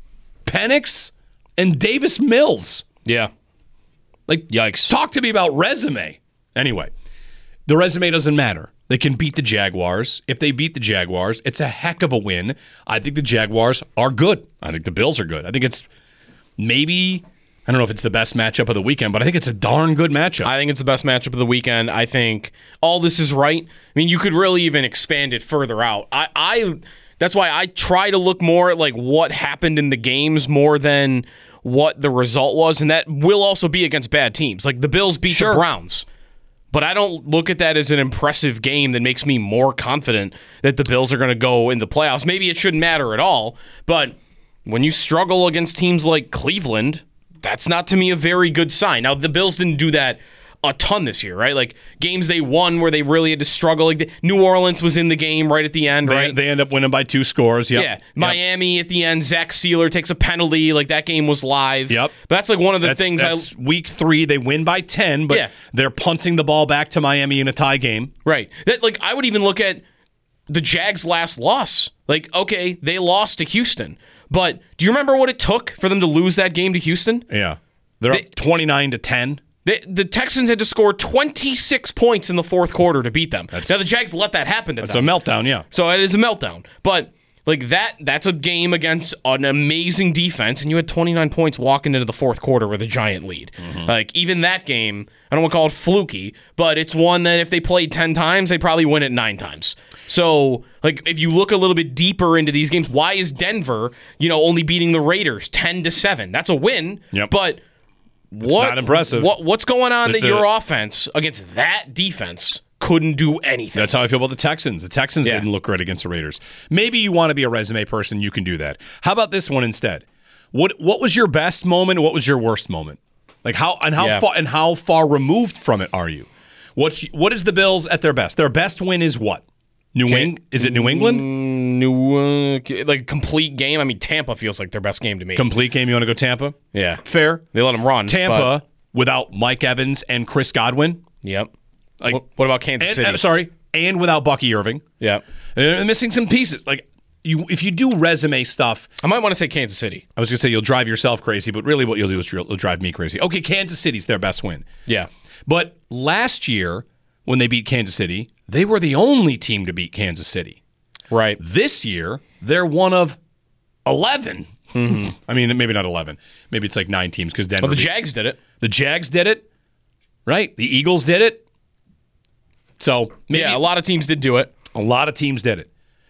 Penix, and Davis Mills. Yeah. Like, yikes. Talk to me about resume. Anyway, the resume doesn't matter. They can beat the Jaguars. If they beat the Jaguars, it's a heck of a win. I think the Jaguars are good. I think the Bills are good. I think it's maybe... I don't know if it's the best matchup of the weekend, but I think it's a darn good matchup. I think it's the best matchup of the weekend. I think all this is right. I mean, you could really even expand it further out. I, I that's why I try to look more at like what happened in the games more than what the result was, and that will also be against bad teams. Like the Bills beat sure. the Browns. But I don't look at that as an impressive game that makes me more confident that the Bills are going to go in the playoffs. Maybe it shouldn't matter at all, but when you struggle against teams like Cleveland, that's not, to me, a very good sign. Now, the Bills didn't do that a ton this year, right? Like, games they won where they really had to struggle. Like, the, New Orleans was in the game right at the end, they, right? They end up winning by two scores, yep. Yeah. Yep. Miami at the end, Zach Sealer takes a penalty. Like, that game was live. Yep. But that's, like, one of the that's, things that's I... week three, they win by ten, but yeah. they're punting the ball back to Miami in a tie game. Right. That, like, I would even look at the Jags' last loss. Like, okay, they lost to Houston. But do you remember what it took for them to lose that game to Houston? Yeah. They're they, up twenty-nine to ten. They, the Texans had to score twenty-six points in the fourth quarter to beat them. That's, now, the Jags let that happen to that's them. That's a meltdown, yeah. So it is a meltdown. But like that, that's a game against an amazing defense, and you had twenty-nine points walking into the fourth quarter with a giant lead. Mm-hmm. Like, even that game, I don't want to call it fluky, but it's one that if they played ten times, they'd probably win it nine times. So, like, if you look a little bit deeper into these games, why is Denver, you know, only beating the Raiders ten to seven? That's a win, yep. but... It's what, not impressive. What, what's going on the, that the, your offense against that defense couldn't do anything? That's how I feel about the Texans. The Texans yeah. didn't look great against the Raiders. Maybe you want to be a resume person, you can do that. How about this one instead? What What was your best moment? What was your worst moment? Like how and how yeah. far and how far removed from it are you? What's what is the Bills at their best? Their best win is what? New England? Is it New England? New uh, like complete game. I mean, Tampa feels like their best game to me. Complete game. You want to go Tampa? Yeah, fair. They let them run. Tampa but... without Mike Evans and Chris Godwin. Yep. Like what, what about Kansas and, City? Uh, sorry, and without Bucky Irving. Yeah, they're missing some pieces. Like you, if you do resume stuff, I might want to say Kansas City. I was gonna say you'll drive yourself crazy, but really what you'll do is you'll drive me crazy. Okay, Kansas City's their best win. Yeah, but last year when they beat Kansas City, they were the only team to beat Kansas City. Right. This year, they're one of eleven. Mm-hmm. I mean, maybe not eleven. Maybe it's like nine teams because Denver. Well, the beat. Jags did it. The Jags did it. Right. The Eagles did it. So maybe, yeah, a lot of teams did do it. A lot of teams did it.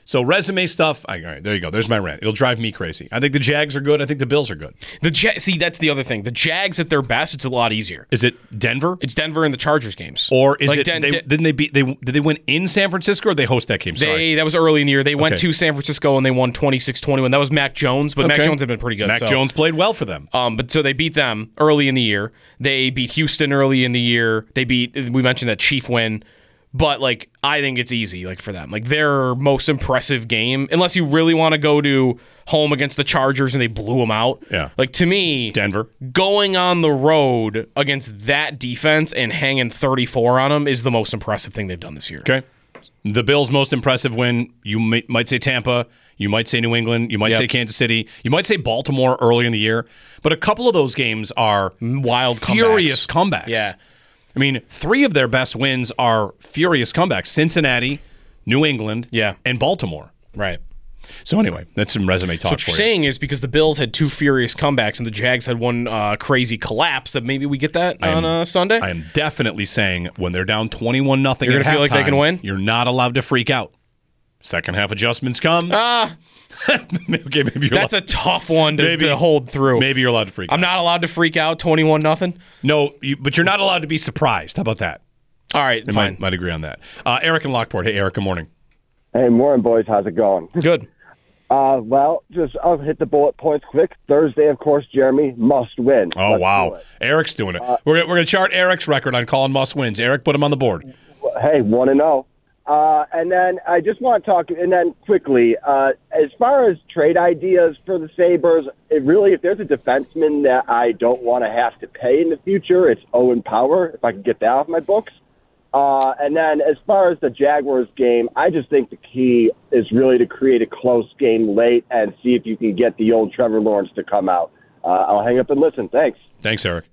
So resume stuff, I, all right, there you go. There's my rant. It'll drive me crazy. I think the Jags are good. I think the Bills are good. The Ja- See, that's the other thing. The Jags at their best, it's a lot easier. Is it Denver? It's Denver in the Chargers games. Or is Like it, Den- they, Den- didn't they beat, they, did they win in San Francisco or did they host that game? Sorry. They, that was early in the year. They went Okay. to San Francisco and they won twenty-six twenty-one. That was Mac Jones, but Mac Okay. Jones had been pretty good. Mac so. Jones played well for them. Um, but so they beat them early in the year. They beat Houston early in the year. They beat, we mentioned that Chief win. But, like, I think it's easy, like, for them. Like, their most impressive game, unless you really want to go to home against the Chargers and they blew them out. Yeah. Like, to me, Denver going on the road against that defense and hanging thirty-four on them is the most impressive thing they've done this year. Okay. The Bills' most impressive win, you may, might say Tampa, you might say New England, you might Yep. say Kansas City, you might say Baltimore early in the year, but a couple of those games are wild, furious comebacks. Yeah. I mean, three of their best wins are furious comebacks: Cincinnati, New England, yeah. and Baltimore. Right. So anyway, that's some resume So talk what for you're you. saying is because the Bills had two furious comebacks and the Jags had one uh, crazy collapse that maybe we get that I am- on uh, Sunday? I am definitely saying when they're down twenty-one nothing, You're gonna feel like they can win? You're not allowed to freak out. Second half adjustments come. Ah, okay, maybe you're that's allowed- a tough one to, Maybe- to hold through. Maybe you're allowed to freak I'm out. not allowed to freak out twenty-one nothing. No, you, but you're not allowed to be surprised. How about that? All right, I fine. might, might agree on that. Uh, Eric in Lockport. Hey, Eric, good morning. Hey, morning, boys. How's it going? Good. Uh, well, just I'll hit the bullet points quick. Thursday, of course, Jeremy must win. Oh, Let's wow. do it. Eric's doing it. we're gonna- we're going to chart Eric's record on calling must wins. Eric, put him on the board. Hey, one and zero. Uh, and then I just want to talk, and then quickly, uh, as far as trade ideas for the Sabres, it really, if there's a defenseman that I don't want to have to pay in the future, it's Owen Power, if I can get that off my books. Uh, and then as far as the Jaguars game, I just think the key is really to create a close game late and see if you can get the old Trevor Lawrence to come out. Uh, I'll hang up and listen. Thanks. Thanks, Eric.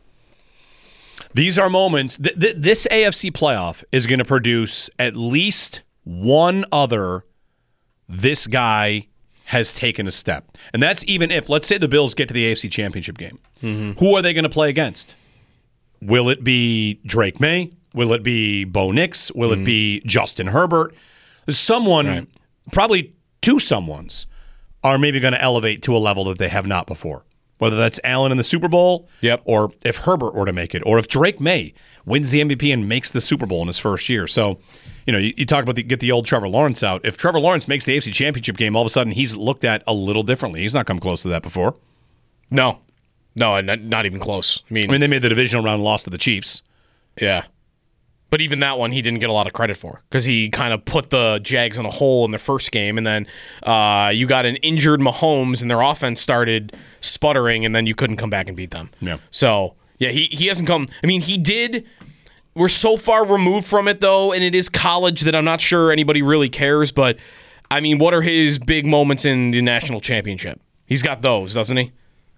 These are moments. Th- th- this A F C playoff is going to produce at least one other. This guy has taken a step, and that's even if, let's say, the Bills get to the A F C Championship game. Mm-hmm. Who are they going to play against? Will it be Drake May? Will it be Bo Nix? Will Mm-hmm. it be Justin Herbert? Someone, Right. probably two someones, are maybe going to elevate to a level that they have not before. Whether that's Allen in the Super Bowl, yep. or if Herbert were to make it, or if Drake May wins the M V P and makes the Super Bowl in his first year. So, you know, you, you talk about the, get the old Trevor Lawrence out. If Trevor Lawrence makes the A F C Championship game, all of a sudden he's looked at a little differently. He's not come close to that before. No. No, not, not even close. I mean, I mean, they made the divisional round, lost to the Chiefs. Yeah. But even that one, he didn't get a lot of credit for because he kind of put the Jags in a hole in the first game, and then uh, you got an injured Mahomes, and their offense started sputtering, and then you couldn't come back and beat them. Yeah. So, yeah, he, he hasn't come. I mean, he did. We're so far removed from it, though, and it is college that I'm not sure anybody really cares. But, I mean, what are his big moments in the national championship? He's got those, doesn't he?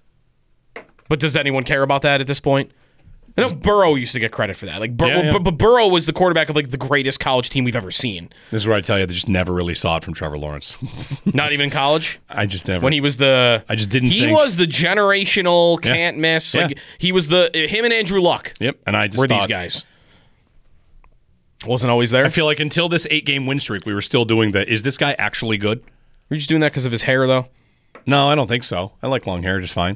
But does anyone care about that at this point? I know Burrow used to get credit for that. Like, Bur- Yeah, yeah. but, but Burrow was the quarterback of like the greatest college team we've ever seen. This is where I tell you, they just never really saw it from Trevor Lawrence. Not even in college. I just never. When he was the, I just didn't. He think. was the generational Yeah. can't miss. Yeah. Like he was the him and Andrew Luck. Yep, and I just were these thought- guys. Wasn't always there. I feel like until this eight-game win streak, we were still doing the, is this guy actually good? Were you just doing that because of his hair, though? No, I don't think so. I like long hair just fine.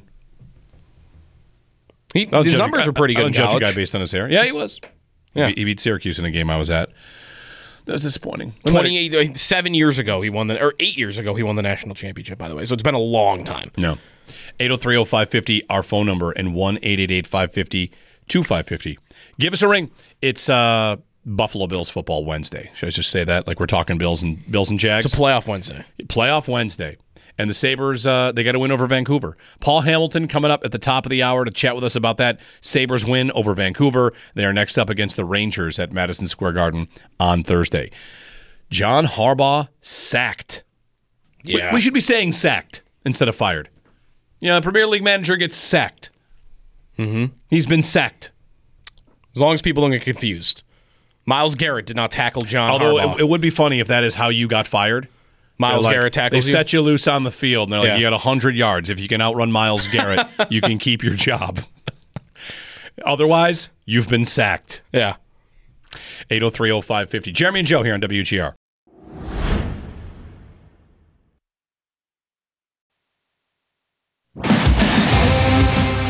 He, I don't his judge a numbers guy- are pretty I good don't in judge college. a guy based on his hair. Yeah, he was. Yeah. He, he beat Syracuse in a game I was at. That was disappointing. twenty-eight, uh, seven years ago, he won the, or eight years ago, he won the national championship, by the way. So it's been a long time. No. eight oh three oh five five oh, our phone number, and one eight eight eight five five zero two five five zero. Give us a ring. It's uh, Buffalo Bills football Wednesday. Should I just say that? Like we're talking Bills and Bills and Jags? It's a playoff Wednesday. Playoff Wednesday. And the Sabres, uh, they got to win over Vancouver. Paul Hamilton coming up at the top of the hour to chat with us about that Sabres win over Vancouver. They are next up against the Rangers at Madison Square Garden on Thursday. John Harbaugh sacked. Yeah. We, we should be saying sacked instead of fired. You know, a Premier League manager gets sacked. Mm-hmm. He's been sacked. As long as people don't get confused. Myles Garrett did not tackle John Although Harbaugh. it, it would be funny if that is how you got fired. Myles They're like, Garrett tackles They you? set you loose on the field, and they're like, Yeah. you got one hundred yards. If you can outrun Myles Garrett, you can keep your job. Otherwise, you've been sacked. Yeah. eight oh three oh five five oh. Jeremy and Joe here on W G R.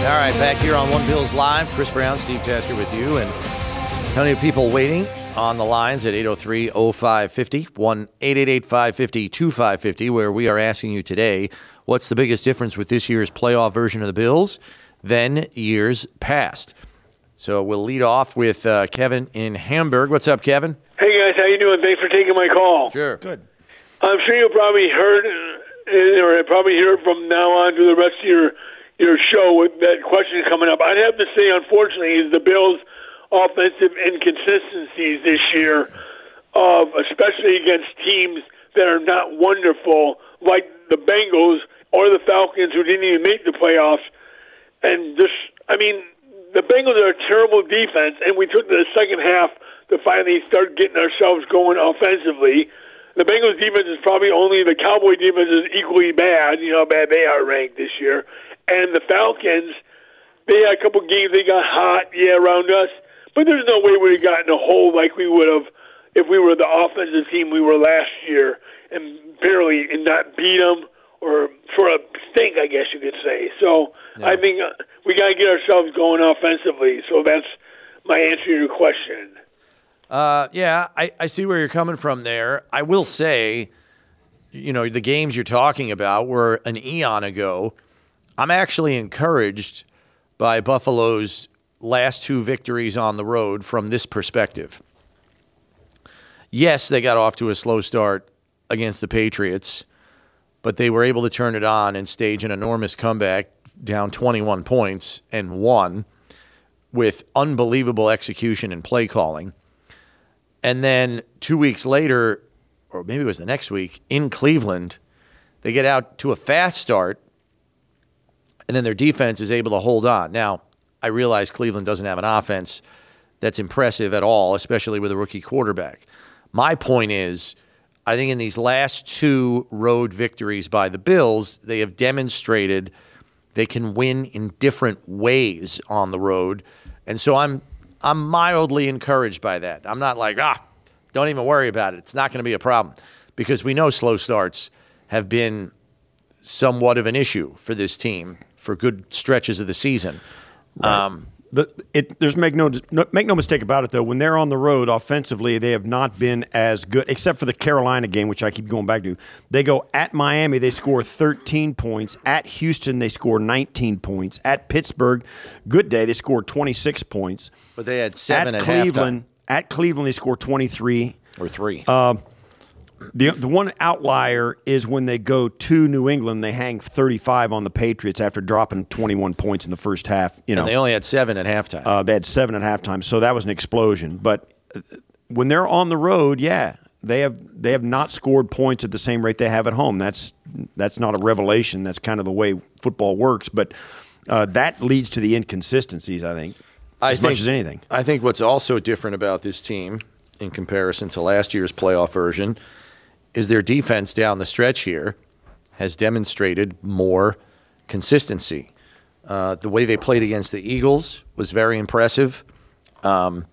All right, back here on One Bills Live. Chris Brown, Steve Tasker with you, and plenty of people waiting on the lines at eight oh three oh five five oh, one eight eight eight five five oh two five five oh, where we are asking you today, what's the biggest difference with this year's playoff version of the Bills than years past? So we'll lead off with uh, Kevin in Hamburg. What's up, Kevin? Hey, guys. How you doing? Thanks for taking my call. Sure. Good. I'm sure you'll probably heard, uh, or probably hear it from now on to the rest of your your show with that question coming up. I'd have to say, unfortunately, is the Bills' offensive inconsistencies this year, of especially against teams that are not wonderful, like the Bengals or the Falcons, who didn't even make the playoffs. And just, I mean, the Bengals are a terrible defense, and we took the second half to finally start getting ourselves going offensively. The Bengals defense is probably only, the Cowboy defense is equally bad. You know how bad they are ranked this year. And the Falcons, they had a couple games, they got hot, yeah, around us. But there's no way we would have gotten a hole like we would have if we were the offensive team we were last year and barely and not beat them, or for a stink, I guess you could say. So yeah. I think we got to get ourselves going offensively. So that's my answer to your question. Uh, yeah, I, I see where you're coming from there. I will say, you know, the games you're talking about were an eon ago. I'm actually encouraged by Buffalo's last two victories on the road from this perspective. Yes, they got off to a slow start against the Patriots, but they were able to turn it on and stage an enormous comeback, down twenty-one points, and won with unbelievable execution and play calling. And then two weeks later, or maybe it was the next week, in Cleveland, they get out to a fast start, and then their defense is able to hold on. Now, I realize Cleveland doesn't have an offense that's impressive at all, especially with a rookie quarterback. My point is, I think in these last two road victories by the Bills, they have demonstrated they can win in different ways on the road. And so I'm I'm mildly encouraged by that. I'm not like, ah, don't even worry about it. It's not going to be a problem. Because we know slow starts have been somewhat of an issue for this team for good stretches of the season. Right. Um, the, it, there's make no, no make no mistake about it, though. When they're on the road offensively, they have not been as good, except for the Carolina game, which I keep going back to. They go at Miami, they score thirteen points. At Houston, they score nineteen points. At Pittsburgh, good day, they scored twenty-six points. But they had seven at, at Cleveland. halftime. At Cleveland, they scored twenty-three. Or three. Uh, The the one outlier is when they go to New England, they hang thirty-five on the Patriots after dropping twenty-one points in the first half. You know, and they only had seven at halftime. Uh, they had seven at halftime, so that was an explosion. But when they're on the road, yeah, they have they have not scored points at the same rate they have at home. That's that's not a revelation. That's kind of the way football works. But uh, that leads to the inconsistencies, I think, I as think, much as anything. I think what's also different about this team in comparison to last year's playoff version is their defense down the stretch here has demonstrated more consistency. Uh, the way they played against the Eagles was very impressive. Um,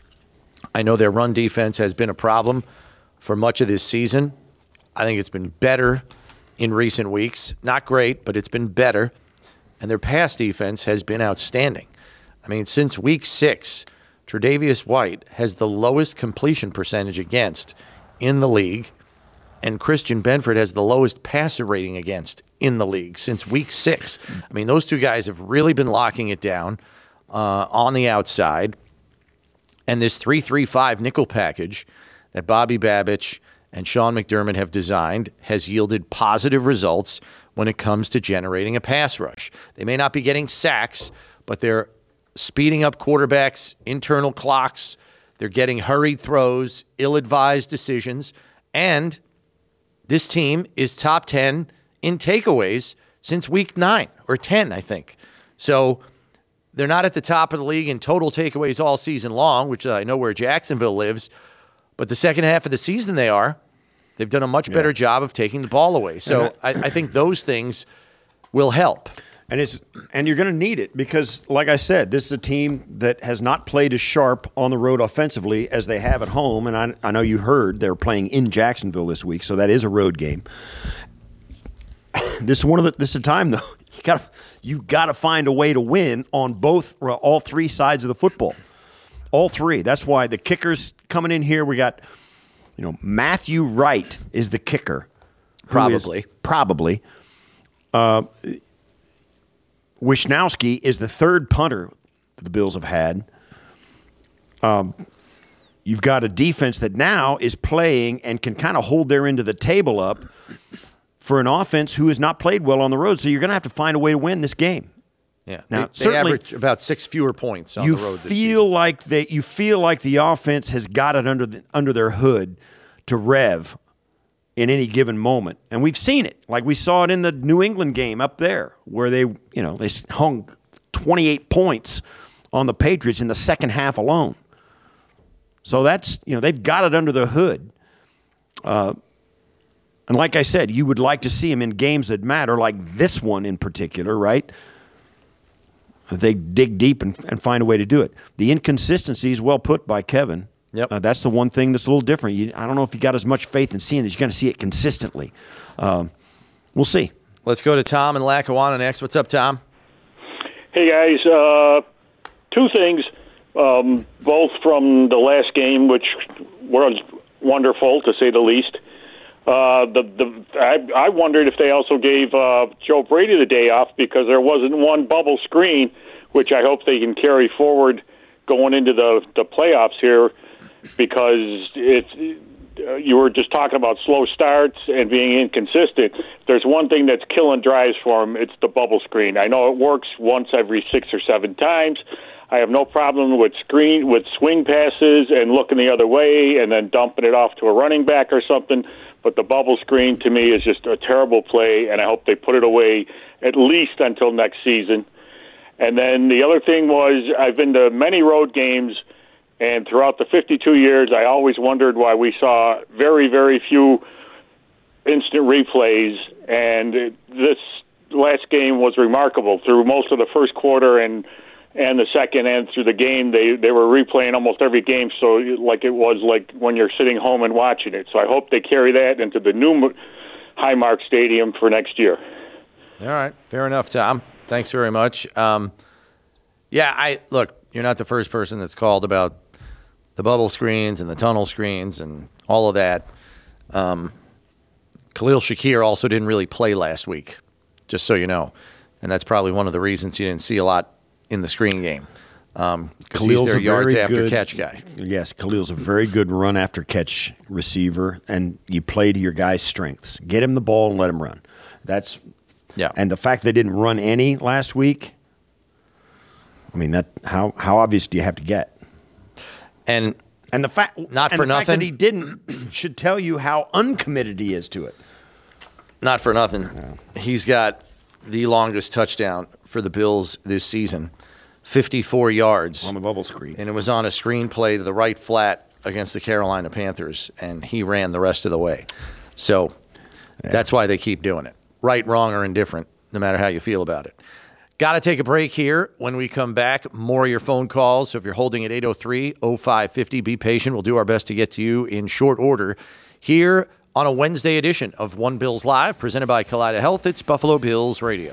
I know their run defense has been a problem for much of this season. I think it's been better in recent weeks. Not great, but it's been better. And their pass defense has been outstanding. I mean, since week six, Tre'Davious White has the lowest completion percentage against in the league, and Christian Benford has the lowest passer rating against in the league since week six. I mean, those two guys have really been locking it down uh, on the outside. And this three three five nickel package that Bobby Babich and Sean McDermott have designed has yielded positive results when it comes to generating a pass rush. They may not be getting sacks, but they're speeding up quarterbacks' internal clocks. They're getting hurried throws, ill-advised decisions, and this team is top ten in takeaways since week nine, or ten, I think. So they're not at the top of the league in total takeaways all season long, which I know where Jacksonville lives. But the second half of the season they are. They've done a much better yeah. job of taking the ball away. So I, I think those things will help. And it's and you're going to need it because, like I said, this is a team that has not played as sharp on the road offensively as they have at home. And I, I know you heard they're playing in Jacksonville this week, so that is a road game. this is one of the this is a time though. You got to you got to find a way to win on both all three sides of the football. All three. That's why the kickers coming in here. We got, you know, Matthew Wright is the kicker. Probably. Is, probably. Uh, Wisnowski is the third punter that the Bills have had. Um, you've got a defense that now is playing and can kind of hold their end of the table up for an offense who has not played well on the road. So you're going to have to find a way to win this game. Yeah, now they, they certainly average about six fewer points on you the road this feel season. like they you feel like the offense has got it under the, under their hood to rev in any given moment, and we've seen it. Like we saw it in the New England game up there, where they you know they hung twenty-eight points on the Patriots in the second half alone. So that's you know they've got it under the hood. Uh, and like I said, you would like to see them in games that matter, like this one in particular, right? They dig deep and, and find a way to do it. The inconsistency is well put by Kevin. Yep. Uh, that's the one thing that's a little different. You, I don't know if you got as much faith in seeing this. You're going to see it consistently. Um, we'll see. Let's go to Tom in Lackawanna next. What's up, Tom? Hey, guys. Uh, two things, um, both from the last game, which was wonderful, to say the least. Uh, the the I, I wondered if they also gave uh, Joe Brady the day off because there wasn't one bubble screen, which I hope they can carry forward going into the, the playoffs here, because it's uh, you were just talking about slow starts and being inconsistent. There's one thing that's killing drives for them. It's the bubble screen. I know it works once every six or seven times. I have no problem with screen with swing passes and looking the other way and then dumping it off to a running back or something. But the bubble screen, to me, is just a terrible play, and I hope they put it away at least until next season. And then the other thing was, I've been to many road games, and throughout the fifty-two years, I always wondered why we saw very, very few instant replays. And this last game was remarkable. Through most of the first quarter and and the second and through the game, they, they were replaying almost every game, so like it was like when you're sitting home and watching it. So I hope they carry that into the new Highmark Stadium for next year. All right, fair enough, Tom. Thanks very much. Um, yeah, I look, you're not the first person that's called about the bubble screens and the tunnel screens and all of that. Um, Khalil Shakir also didn't really play last week, just so you know. And that's probably one of the reasons you didn't see a lot in the screen game. Um, Khalil's he's their a yards very after good, catch guy. Yes, Khalil's a very good run after catch receiver, and you play to your guy's strengths. Get him the ball and let him run. That's yeah. And the fact they didn't run any last week, I mean, that how how obvious do you have to get? And and the fact not and for the fact nothing that he didn't should tell you how uncommitted he is to it. Not for nothing. Yeah. He's got the longest touchdown for the Bills this season, fifty-four yards. On the bubble screen. And it was on a screen play to the right flat against the Carolina Panthers, and he ran the rest of the way. So yeah. That's why they keep doing it. Right, wrong, or indifferent, no matter how you feel about it. Got to take a break here. When we come back, more of your phone calls. So if you're holding at eight oh three, oh five fifty, be patient. We'll do our best to get to you in short order here on a Wednesday edition of One Bills Live, presented by Kaleida Health. It's Buffalo Bills Radio.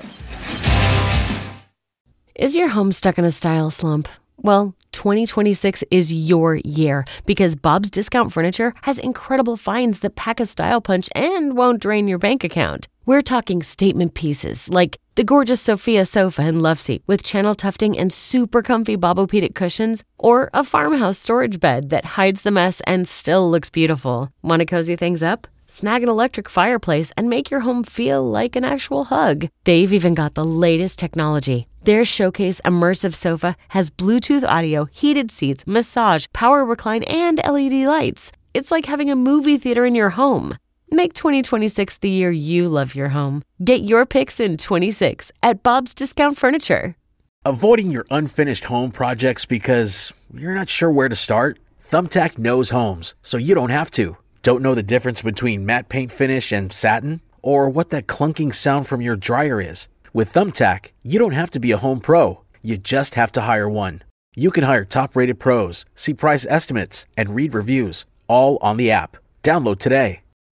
Is your home stuck in a style slump? Well, twenty twenty-six is your year because Bob's Discount Furniture has incredible finds that pack a style punch and won't drain your bank account. We're talking statement pieces like the gorgeous Sophia sofa and love seat with channel tufting and super comfy Bobopedic cushions, or a farmhouse storage bed that hides the mess and still looks beautiful. Want to cozy things up? Snag an electric fireplace and make your home feel like an actual hug. They've even got the latest technology. Their Showcase Immersive Sofa has Bluetooth audio, heated seats, massage, power recline, and L E D lights. It's like having a movie theater in your home. Make twenty twenty-six the year you love your home. Get your picks in twenty-six at Bob's Discount Furniture. Avoiding your unfinished home projects because you're not sure where to start? Thumbtack knows homes, so you don't have to. Don't know the difference between matte paint finish and satin? Or what that clunking sound from your dryer is? With Thumbtack, you don't have to be a home pro. You just have to hire one. You can hire top-rated pros, see price estimates, and read reviews, all on the app. Download today.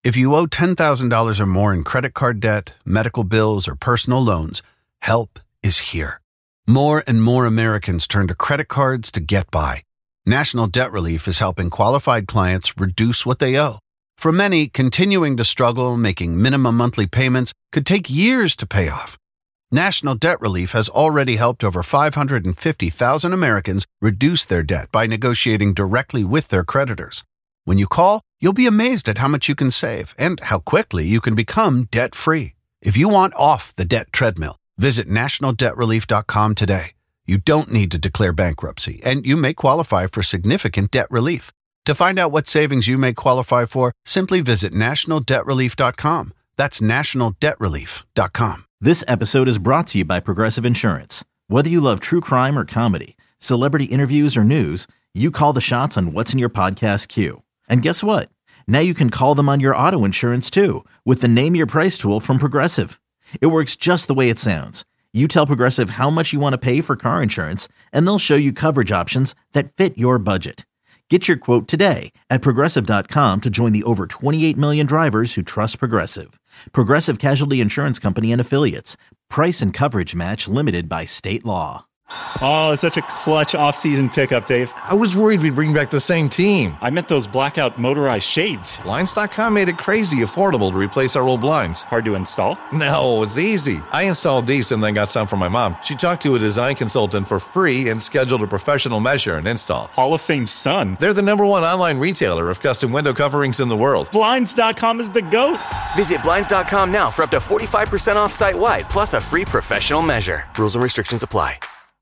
If you owe ten thousand dollars or more in credit card debt, medical bills, or personal loans, help is here. More and more Americans turn to credit cards to get by. National Debt Relief is helping qualified clients reduce what they owe. For many, continuing to struggle making minimum monthly payments could take years to pay off. National Debt Relief has already helped over five hundred fifty thousand Americans reduce their debt by negotiating directly with their creditors. When you call, you'll be amazed at how much you can save and how quickly you can become debt-free. If you want off the debt treadmill, visit national debt relief dot com today. You don't need to declare bankruptcy, and you may qualify for significant debt relief. To find out what savings you may qualify for, simply visit national debt relief dot com. That's national debt relief dot com. This episode is brought to you by Progressive Insurance. Whether you love true crime or comedy, celebrity interviews or news, you call the shots on what's in your podcast queue. And guess what? Now you can call them on your auto insurance too with the Name Your Price tool from Progressive. It works just the way it sounds. You tell Progressive how much you want to pay for car insurance, and they'll show you coverage options that fit your budget. Get your quote today at progressive dot com to join the over twenty-eight million drivers who trust Progressive. Progressive Casualty Insurance Company and Affiliates. Price and coverage match limited by state law. Oh, such a clutch off-season pickup, Dave. I was worried we'd bring back the same team. I meant those blackout motorized shades. Blinds dot com made it crazy affordable to replace our old blinds. Hard to install? No, it's easy. I installed these and then got some for my mom. She talked to a design consultant for free and scheduled a professional measure and install. Hall of Fame son. They're the number one online retailer of custom window coverings in the world. Blinds dot com is the GOAT. Visit Blinds dot com now for up to forty-five percent off site-wide, plus a free professional measure. Rules and restrictions apply.